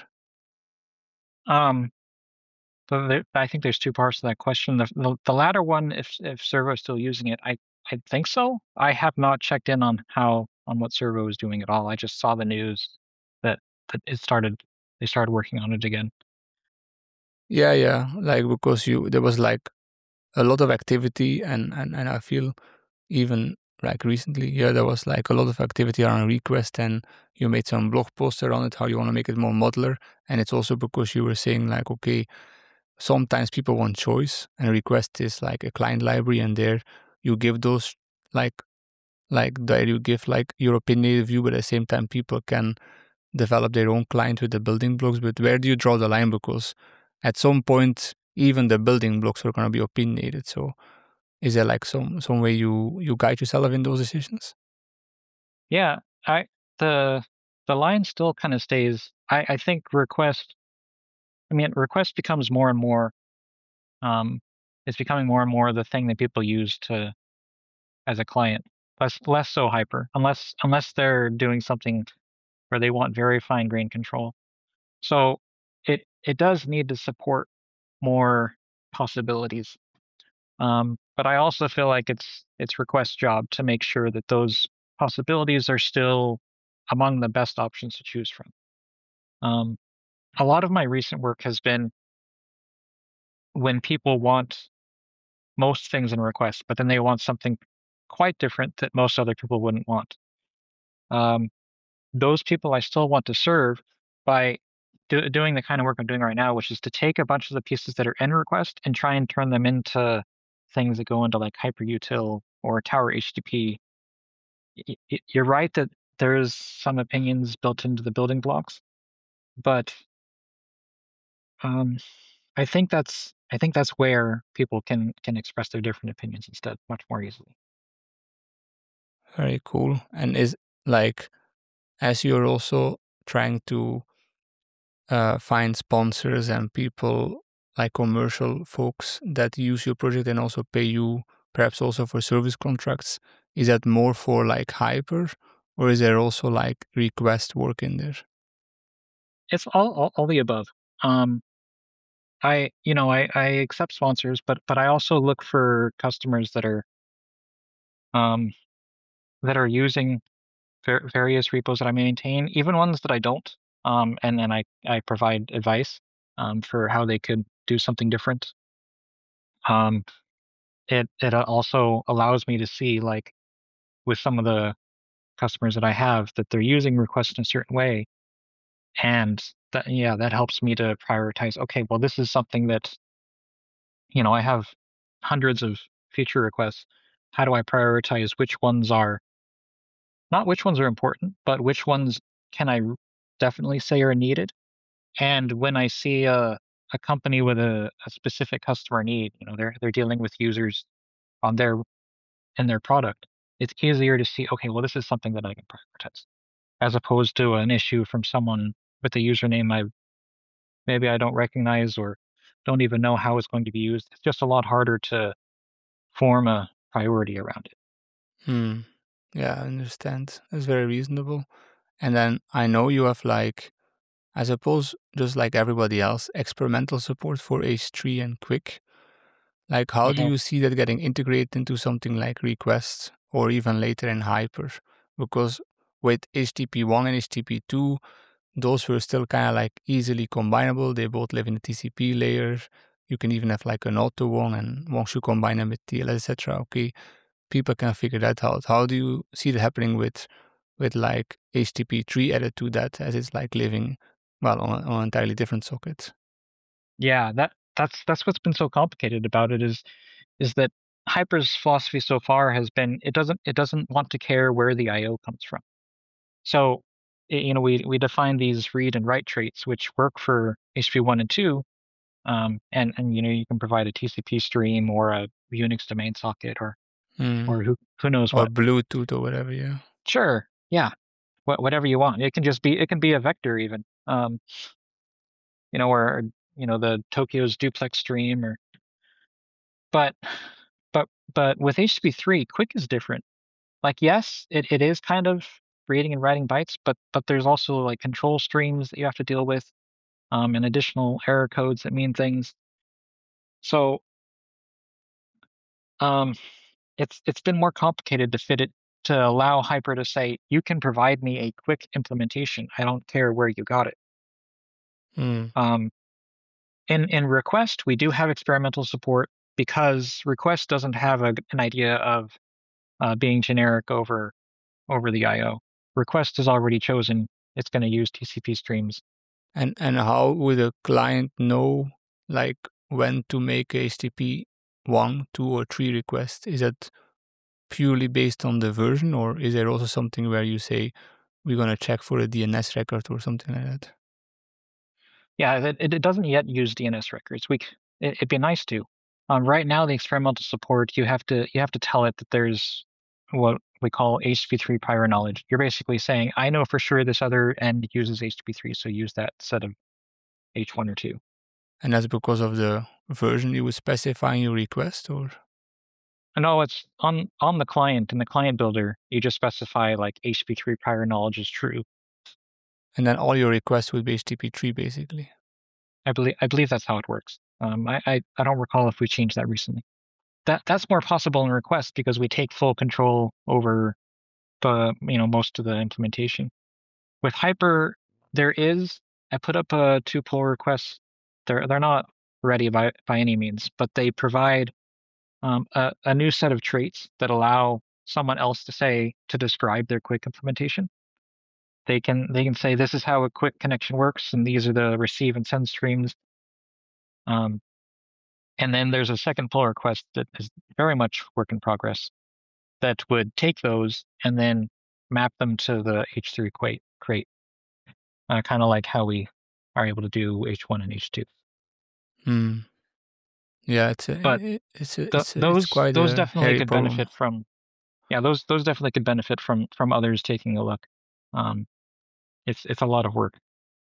Um, so there, I think there's two parts to that question. The, the, the latter one, if if Servo is still using it, I I think so. I have not checked in on how on what Servo is doing at all. I just saw the news that that it started they started working on it again. Yeah, yeah, like because you there was like a lot of activity, and and and I feel even like recently, yeah, there was like a lot of activity around request, and you made some blog posts around it, how you want to make it more modular. And it's also because you were saying like, okay, sometimes people want choice, and request is like a client library, and there you give those like like there you give like your opinionated view, but at the same time people can develop their own client with the building blocks. But where do you draw the line? Because at some point, even the building blocks are going to be opinionated. So is there like some some way you you guide yourself in those decisions? Yeah, I the the line still kind of stays. I I think request. I mean, request becomes more and more. Um, it's becoming more and more the thing that people use to as a client. Less less so Hyper, unless unless they're doing something where they want very fine grain control. So it it does need to support more possibilities. Um, but I also feel like it's it's request's job to make sure that those possibilities are still among the best options to choose from. Um, a lot of my recent work has been when people want most things in a request, but then they want something quite different that most other people wouldn't want. Um, those people I still want to serve by do, doing the kind of work I'm doing right now, which is to take a bunch of the pieces that are in request and try and turn them into things that go into like hyperutil or tower H T T P. Y- y- You're right that there's some opinions built into the building blocks, but um, I think that's I think that's where people can can express their different opinions instead much more easily. Very cool. And is like as you're also trying to uh, find sponsors and people like commercial folks that use your project and also pay you perhaps also for service contracts, is that more for like Hyper, or is there also like request work in there? It's all all, all the above. Um, I you know I I accept sponsors, but but I also look for customers that are um that are using ver- various repos that I maintain, even ones that I don't. Um, and then I I provide advice um for how they could do something different. Um, it it also allows me to see like with some of the customers that I have that they're using requests in a certain way, and that yeah that helps me to prioritize. Okay, well this is something that you know I have hundreds of feature requests. How do I prioritize which ones are not which ones are important, but which ones can I r- definitely say are needed? And when I see a a company with a, a specific customer need, you know, they're they're dealing with users on their in their product, it's easier to see, okay, well, this is something that I can prioritize. as opposed to an issue from someone with a username I maybe I don't recognize or don't even know how it's going to be used. It's just a lot harder to form a priority around it. Hmm. Yeah, I understand. That's very reasonable. And then I know you have like, I suppose, just like everybody else, experimental support for H three and Quick. Like, how do Mhm. you see that getting integrated into something like requests or even later in Hyper? Because with H T T P one and H T T P two, those were still kind of like easily combinable. They both live in the T C P layer. You can even have like an auto one, and once you combine them with T L S, et cetera. Okay, people can figure that out. How do you see that happening with with like H T T P three added to that, as it's like living well on, on an entirely different socket? Yeah, that that's that's what's been so complicated about it is is that Hyper's philosophy so far has been it doesn't it doesn't want to care where the I O comes from. So, i- you know, we we define these read and write traits which work for H T T P one and two, um, and and you know you can provide a T C P stream or a Unix domain socket or Hmm. or who who knows Or what. Bluetooth or whatever, yeah. Sure, yeah, wha- whatever you want. It can just be it can be a vector even, um, you know, or you know the Tokyo's duplex stream or but but but with H T T P three, Quick is different. Like yes, it, it is kind of reading and writing bytes, but but there's also like control streams that you have to deal with, um, and additional error codes that mean things. So um, it's it's been more complicated to fit it to allow Hyper to say you can provide me a quick implementation. I don't care where you got it. Hmm. Um, in in Request, we do have experimental support because Request doesn't have a, an idea of uh, being generic over over the I O. Request is already chosen. It's going to use T C P streams. And and how would a client know like when to make a H T T P one, two, or three request? Is that purely based on the version, or is there also something where you say we're gonna check for a D N S record or something like that? Yeah, it, it doesn't yet use D N S records. We it, it'd be nice to. Um, right now, the experimental support you have to you have to tell it that there's what we call H T T P three prior knowledge. You're basically saying, I know for sure this other end uses H T T P three, so use that instead of H one or two. And that's because of the version you would specify in your request, or No, it's on on the client in the client builder. You just specify like H T T P three prior knowledge is true. and then all your requests would be H T T P three basically. I believe I believe that's how it works. Um, I, I I don't recall if we changed that recently. That that's more possible in Request because we take full control over the you know most of the implementation. With Hyper, there is I put up a two pull requests. They're they're not ready by by any means, but they provide um, a, a new set of traits that allow someone else to say to describe their quick implementation. They can they can say this is how a quick connection works, and these are the receive and send streams. Um, and then there's a second pull request that is very much work in progress that would take those and then map them to the H three crate, crate uh, kind of like how we are able to do H one and H two. Hmm. Yeah, it's But a, it's a, th- it's a, it's those quite those a definitely hairy could problem. benefit from yeah those those definitely could benefit from from others taking a look. Um, it's it's a lot of work.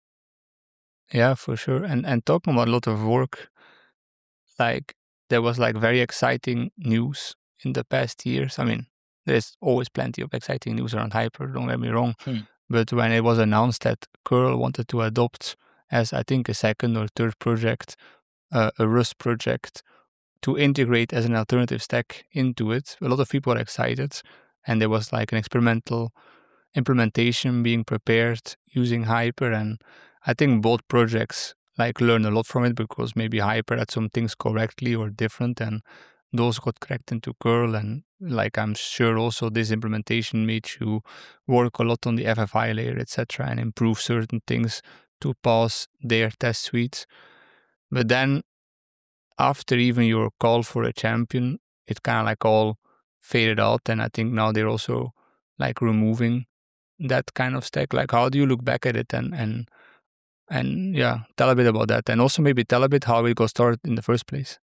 Yeah, for sure. And and talking about a lot of work, like there was like very exciting news in the past years. I mean, there's always plenty of exciting news around Hyper, don't get me wrong. Hmm. But when it was announced that curl wanted to adopt as I think a second or third project, uh, a Rust project to integrate as an alternative stack into it, a lot of people were excited. And there was like an experimental implementation being prepared using Hyper. And I think both projects like learn a lot from it because maybe Hyper had some things correctly or different, and those got cracked into curl. And like I'm sure also this implementation made you work a lot on the F F I layer, et cetera, and improve certain things to pass their test suites. But then after even your call for a champion, it kind of like all faded out. And I think now they're also like removing that kind of stack. Like, how do you look back at it and and and yeah, tell a bit about that, and also maybe tell a bit how it got started in the first place.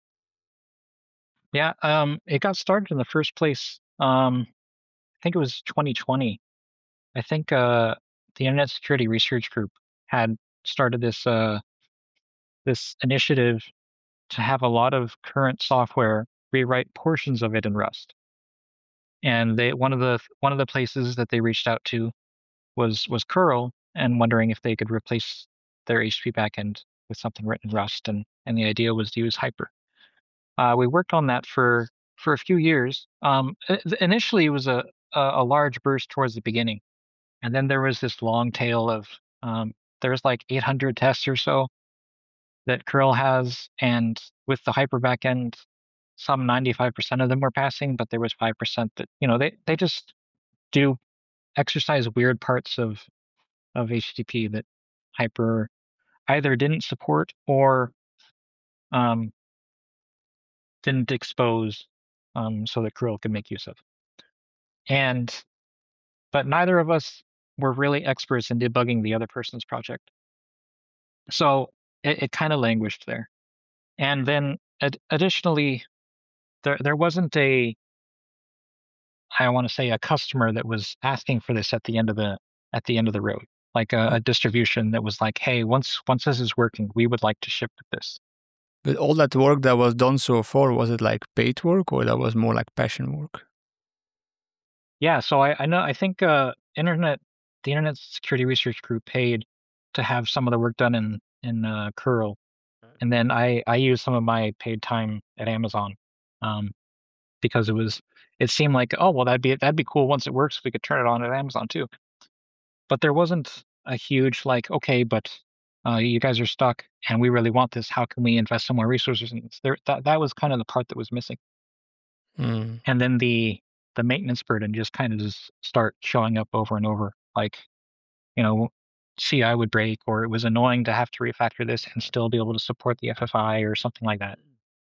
Yeah, um, it got started in the first place. Um, I think it was twenty twenty. I think uh, the Internet Security Research Group had started this uh, this initiative to have a lot of current software rewrite portions of it in Rust. And they one of the one of the places that they reached out to was was curl, and wondering if they could replace their H T T P backend with something written in Rust, and and the idea was to use Hyper. Uh, we worked on that for for a few years. Um, initially, it was a, a a large burst towards the beginning, and then there was this long tail of um, there's like eight hundred tests or so that curl has, and with the Hyper backend, some ninety-five percent of them were passing, but there was five percent that, you know, they they just do exercise weird parts of of H T T P that Hyper either didn't support or um, didn't expose, um, so that curl could make use of. And but neither of us were really experts in debugging the other person's project, so it, it kind of languished there. And then ad- additionally, there there wasn't a I want to say a customer that was asking for this at the end of the at the end of the road, like a, a distribution that was like, hey, once once this is working, we would like to ship with this. But all that work that was done so far, was it like paid work, or that was more like passion work? Yeah, so I, I know I think uh, internet the Internet Security Research Group paid to have some of the work done in in uh, curl, and then I I used some of my paid time at Amazon, um, because it was it seemed like, oh well, that'd be that'd be cool once it works, we could turn it on at Amazon too. But there wasn't a huge like, okay, but uh, you guys are stuck, and we really want this. How can we invest some more resources in this? There, that that was kind of the part that was missing. Mm. And then the the maintenance burden just kind of just start showing up over and over. Like, you know, C I would break, or it was annoying to have to refactor this and still be able to support the F F I or something like that.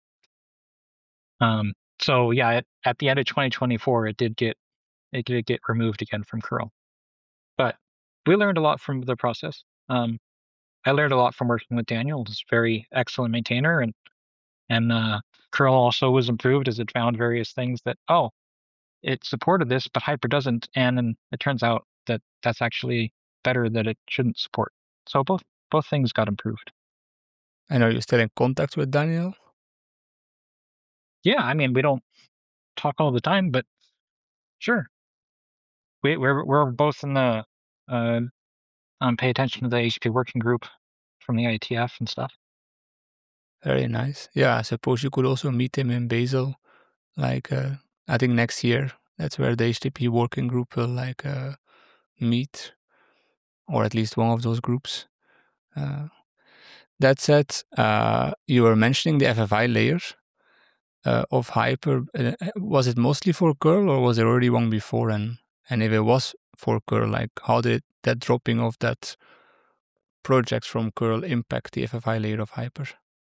Um, so yeah, at, at the end of twenty twenty-four, it did get it did get removed again from curl. But we learned a lot from the process. Um, I learned a lot from working with Daniel. He's a very excellent maintainer, and and uh, curl also was improved as it found various things that, oh, it supported this, but Hyper doesn't, and then it turns out that that's actually better, that it shouldn't support. So both both things got improved. And are you still in contact with Daniel? Yeah, I mean, we don't talk all the time, but sure. We we're we're both in the uh, um, pay attention to the H T T P working group from the I E T F and stuff. Very nice. Yeah, I suppose you could also meet him in Basel, like uh, I think next year. That's where the H T T P working group will like uh, meet, or at least one of those groups. Uh, that said, uh, you were mentioning the F F I layer uh, of Hyper. Uh, was it mostly for curl, or was there already one before? And and if it was for curl, like how did that dropping of that project from curl impact the F F I layer of Hyper?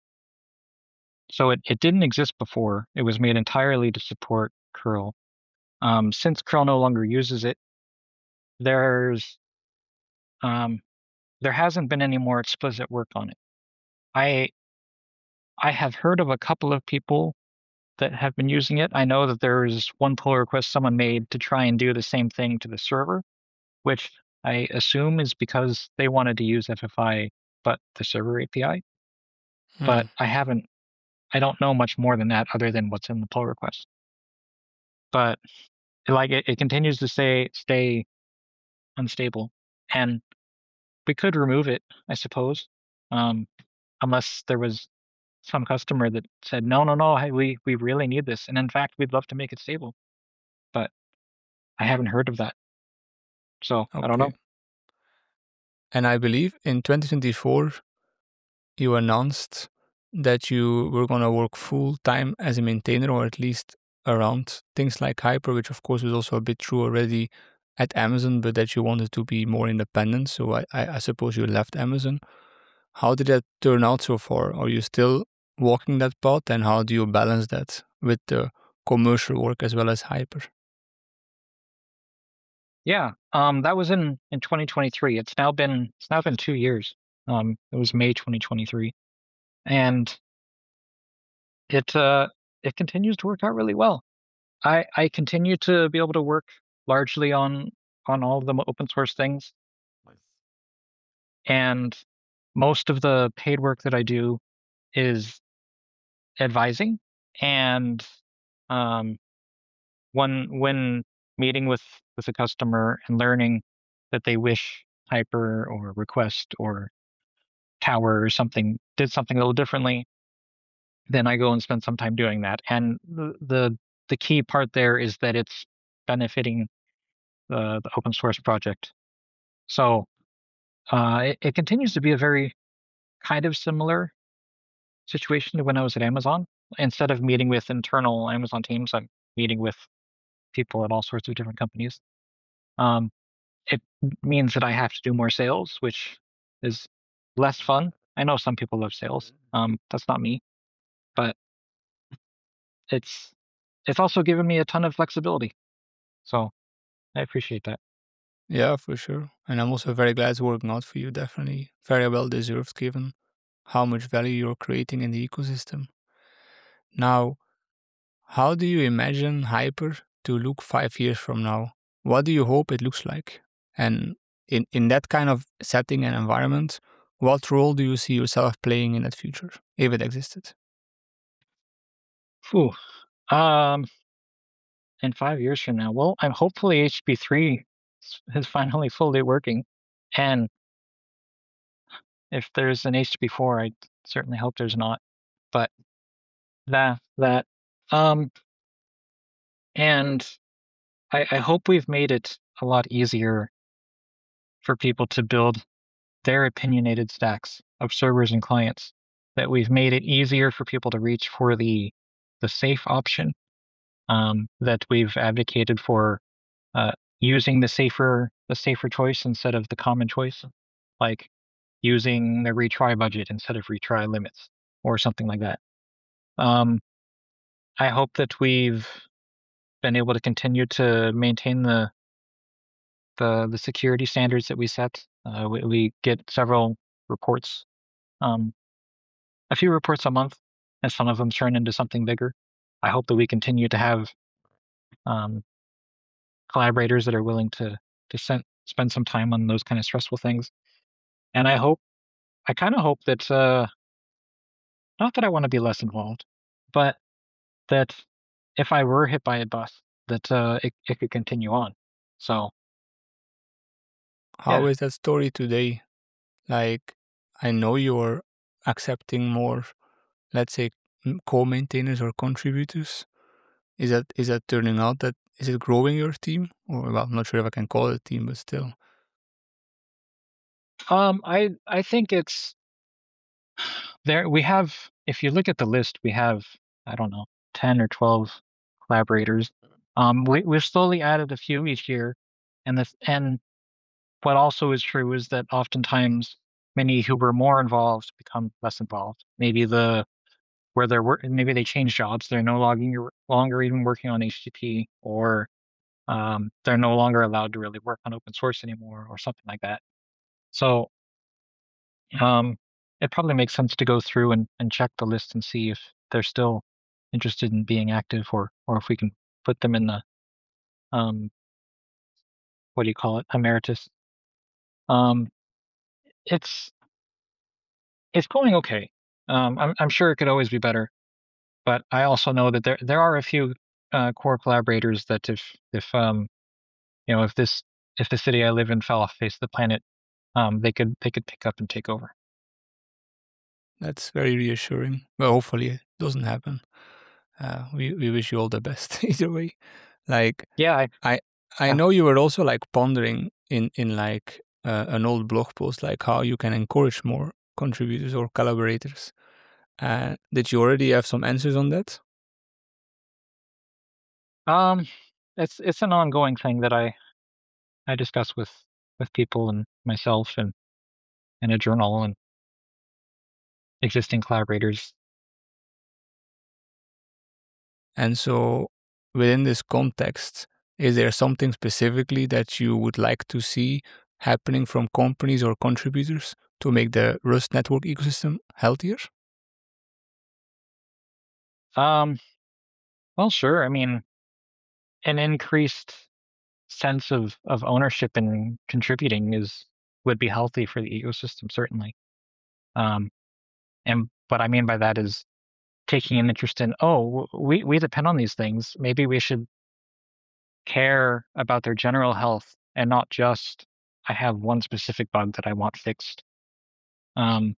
So it, it didn't exist before. It was made entirely to support curl. Um, since curl no longer uses it, there's um, there hasn't been any more explicit work on it. I I have heard of a couple of people that have been using it. I know that there is one pull request someone made to try and do the same thing to the server, which I assume is because they wanted to use F F I, but the server A P I. Hmm. But I haven't, I don't know much more than that other than what's in the pull request. But like it, it continues to stay stay unstable, and we could remove it, I suppose, um, unless there was some customer that said, no, no, no, hey, we we really need this, and in fact, we'd love to make it stable. But I haven't heard of that, so Okay. I don't know. And I believe in twenty twenty-four, you announced that you were going to work full time as a maintainer, or at least around things like Hyper, which of course was also a bit true already at Amazon, but that you wanted to be more independent. So I, I, I suppose you left Amazon. How did that turn out so far? Are you still walking that path, and how do you balance that with the commercial work as well as Hyper? Yeah, um, that was in in twenty twenty-three. It's now been it's now been two years. Um, it was May twenty twenty-three, and it uh it continues to work out really well. I I continue to be able to work largely on on all of the open source things. and most of the paid work that I do is advising, and um, when when meeting with with a customer and learning that they wish Hyper or Request or Tower or something did something a little differently, then I go and spend some time doing that. And the the, the key part there is that it's benefiting the, the open source project. So uh, it, it continues to be a very kind of similar situation to when I was at Amazon. Instead of meeting with internal Amazon teams, I'm meeting with people at all sorts of different companies. Um, it means that I have to do more sales, which is less fun. I know some people love sales. Um, that's not me, but it's it's also given me a ton of flexibility. So I appreciate that. Yeah, for sure. And I'm also very glad it's working out for you. Definitely very well deserved given how much value you're creating in the ecosystem. Now, how do you imagine Hyper to look five years from now? What do you hope it looks like? And in, in that kind of setting and environment, what role do you see yourself playing in that future, if it existed? Whew. Um, in five years from now, well, I'm hopefully H P three is finally fully working, and if there's an H T T P four, I certainly hope there's not. But that that um and I, I hope we've made it a lot easier for people to build their opinionated stacks of servers and clients. That we've made it easier for people to reach for the the safe option. Um, that we've advocated for uh, using the safer the safer choice instead of the common choice, like using the retry budget instead of retry limits or something like that. Um, I hope that we've been able to continue to maintain the the, the security standards that we set. Uh, we, we get several reports, um, a few reports a month, and some of them turn into something bigger. I hope that we continue to have um, collaborators that are willing to to send, spend some time on those kind of stressful things. And I hope, I kind of hope that, uh, not that I want to be less involved, but that if I were hit by a bus, that uh, it, it could continue on. So, How yeah. is that story today? Like, I know you're accepting more, let's say, m- co-maintainers or contributors. Is that is that turning out that is it growing your team? Or well, I'm not sure if I can call it a team, but still. Um, I I think it's there. We have, if you look at the list, we have, I don't know, ten or twelve collaborators. Um, we we've slowly added a few each year, and this and what also is true is that oftentimes many who were more involved become less involved. Maybe the where they're work, maybe they change jobs. They're no longer longer even working on H T T P, or um, they're no longer allowed to really work on open source anymore, or something like that. So um, it probably makes sense to go through and, and check the list and see if they're still interested in being active, or or if we can put them in the um, what do you call it, emeritus. Um, it's it's going okay. Um, I'm I'm sure it could always be better, but I also know that there there are a few uh, core collaborators that if if um you know if this if the city I live in fell off the face of the planet, um they could they could pick up and take over. That's very reassuring. Well, hopefully it doesn't happen. Uh, we we wish you all the best either way. Like Yeah, I, I I yeah. know you were also like pondering in in like uh, an old blog post like how you can encourage more contributors or collaborators. Uh, did you already have some answers on that? Um, it's it's an ongoing thing that I I discuss with with people and myself and in a journal and existing collaborators. And so, within this context, is there something specifically that you would like to see happening from companies or contributors to make the Rust network ecosystem healthier? Um, well, sure. I mean, an increased sense of of ownership and contributing is would be healthy for the ecosystem, certainly. Um, and what I mean by that is taking an interest in, oh, we, we depend on these things. Maybe we should care about their general health and not just, I have one specific bug that I want fixed. Um,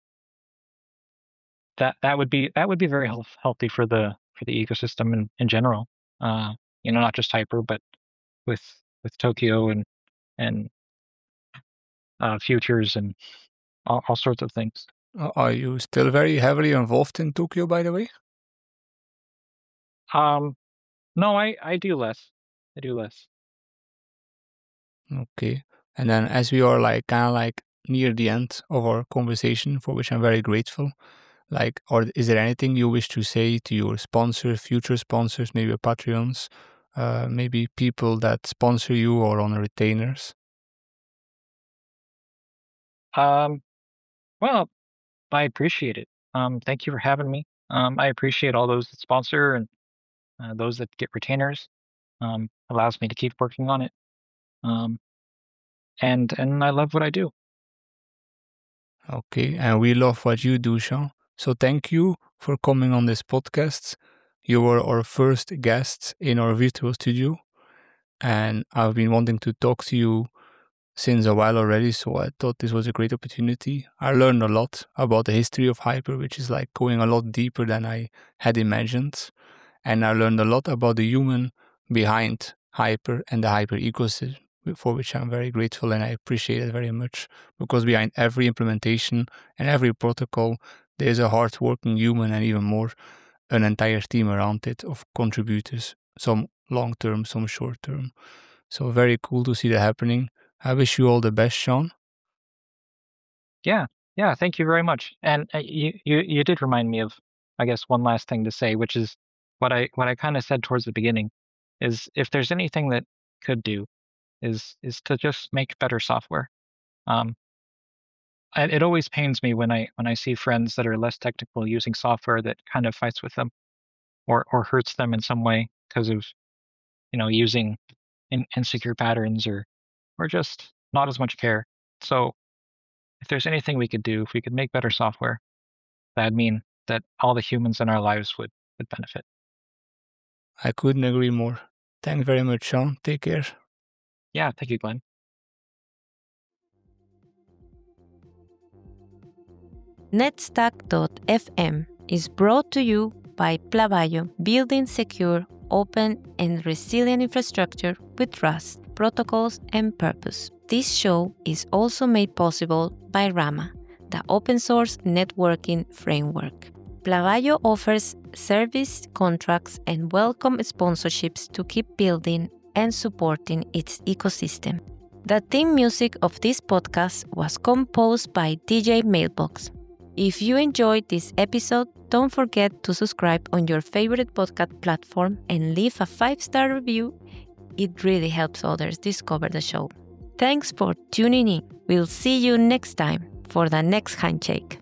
that that would be that would be very health, healthy for the for the ecosystem in, in general. Uh, you know, not just Hyper, but with with Tokyo and and uh, futures and all, all sorts of things. Are you still very heavily involved in Tokyo, by the way? Um, no, I I do less. I do less. Okay. And then as we are like kind of like near the end of our conversation, for which I'm very grateful, like, or is there anything you wish to say to your sponsors, future sponsors, maybe your Patreons, uh, maybe people that sponsor you or on retainers? Um, well, I appreciate it. Um, thank you for having me. Um, I appreciate all those that sponsor and uh, those that get retainers. Um, allows me to keep working on it. Um, and and I love what I do. Okay, and we love what you do, Sean. So thank you for coming on this podcast. You were our first guest in our virtual studio, and I've been wanting to talk to you since a while already, so I thought this was a great opportunity. I learned a lot about the history of Hyper, which is like going a lot deeper than I had imagined. And I learned a lot about the human behind Hyper and the Hyper ecosystem, for which I'm very grateful and I appreciate it very much, because behind every implementation and every protocol, there's a hard-working human and even more, an entire team around it of contributors, some long-term, some short-term. So very cool to see that happening. I wish you all the best, Sean. Yeah, yeah. Thank you very much. And uh, you you you did remind me of, I guess, one last thing to say, which is what I what I kind of said towards the beginning, is if there's anything that could do, is is to just make better software. Um, I, it always pains me when I when I see friends that are less technical using software that kind of fights with them, or or hurts them in some way because of, you know, using in, insecure patterns or or just not as much care. So if there's anything we could do, if we could make better software, that'd mean that all the humans in our lives would would benefit. I couldn't agree more. Thanks very much, Sean. Take care. Yeah, thank you, Glenn. netstack dot f m is brought to you by Plavayo, building secure, open, and resilient infrastructure with Rust, protocols, and purpose. This show is also made possible by Rama, the open source networking framework. Plavayo offers service contracts and welcome sponsorships to keep building and supporting its ecosystem. The theme music of this podcast was composed by D J Mailbox. If you enjoyed this episode, don't forget to subscribe on your favorite podcast platform and leave a five-star review. It really helps others discover the show. Thanks for tuning in. We'll see you next time for the next handshake.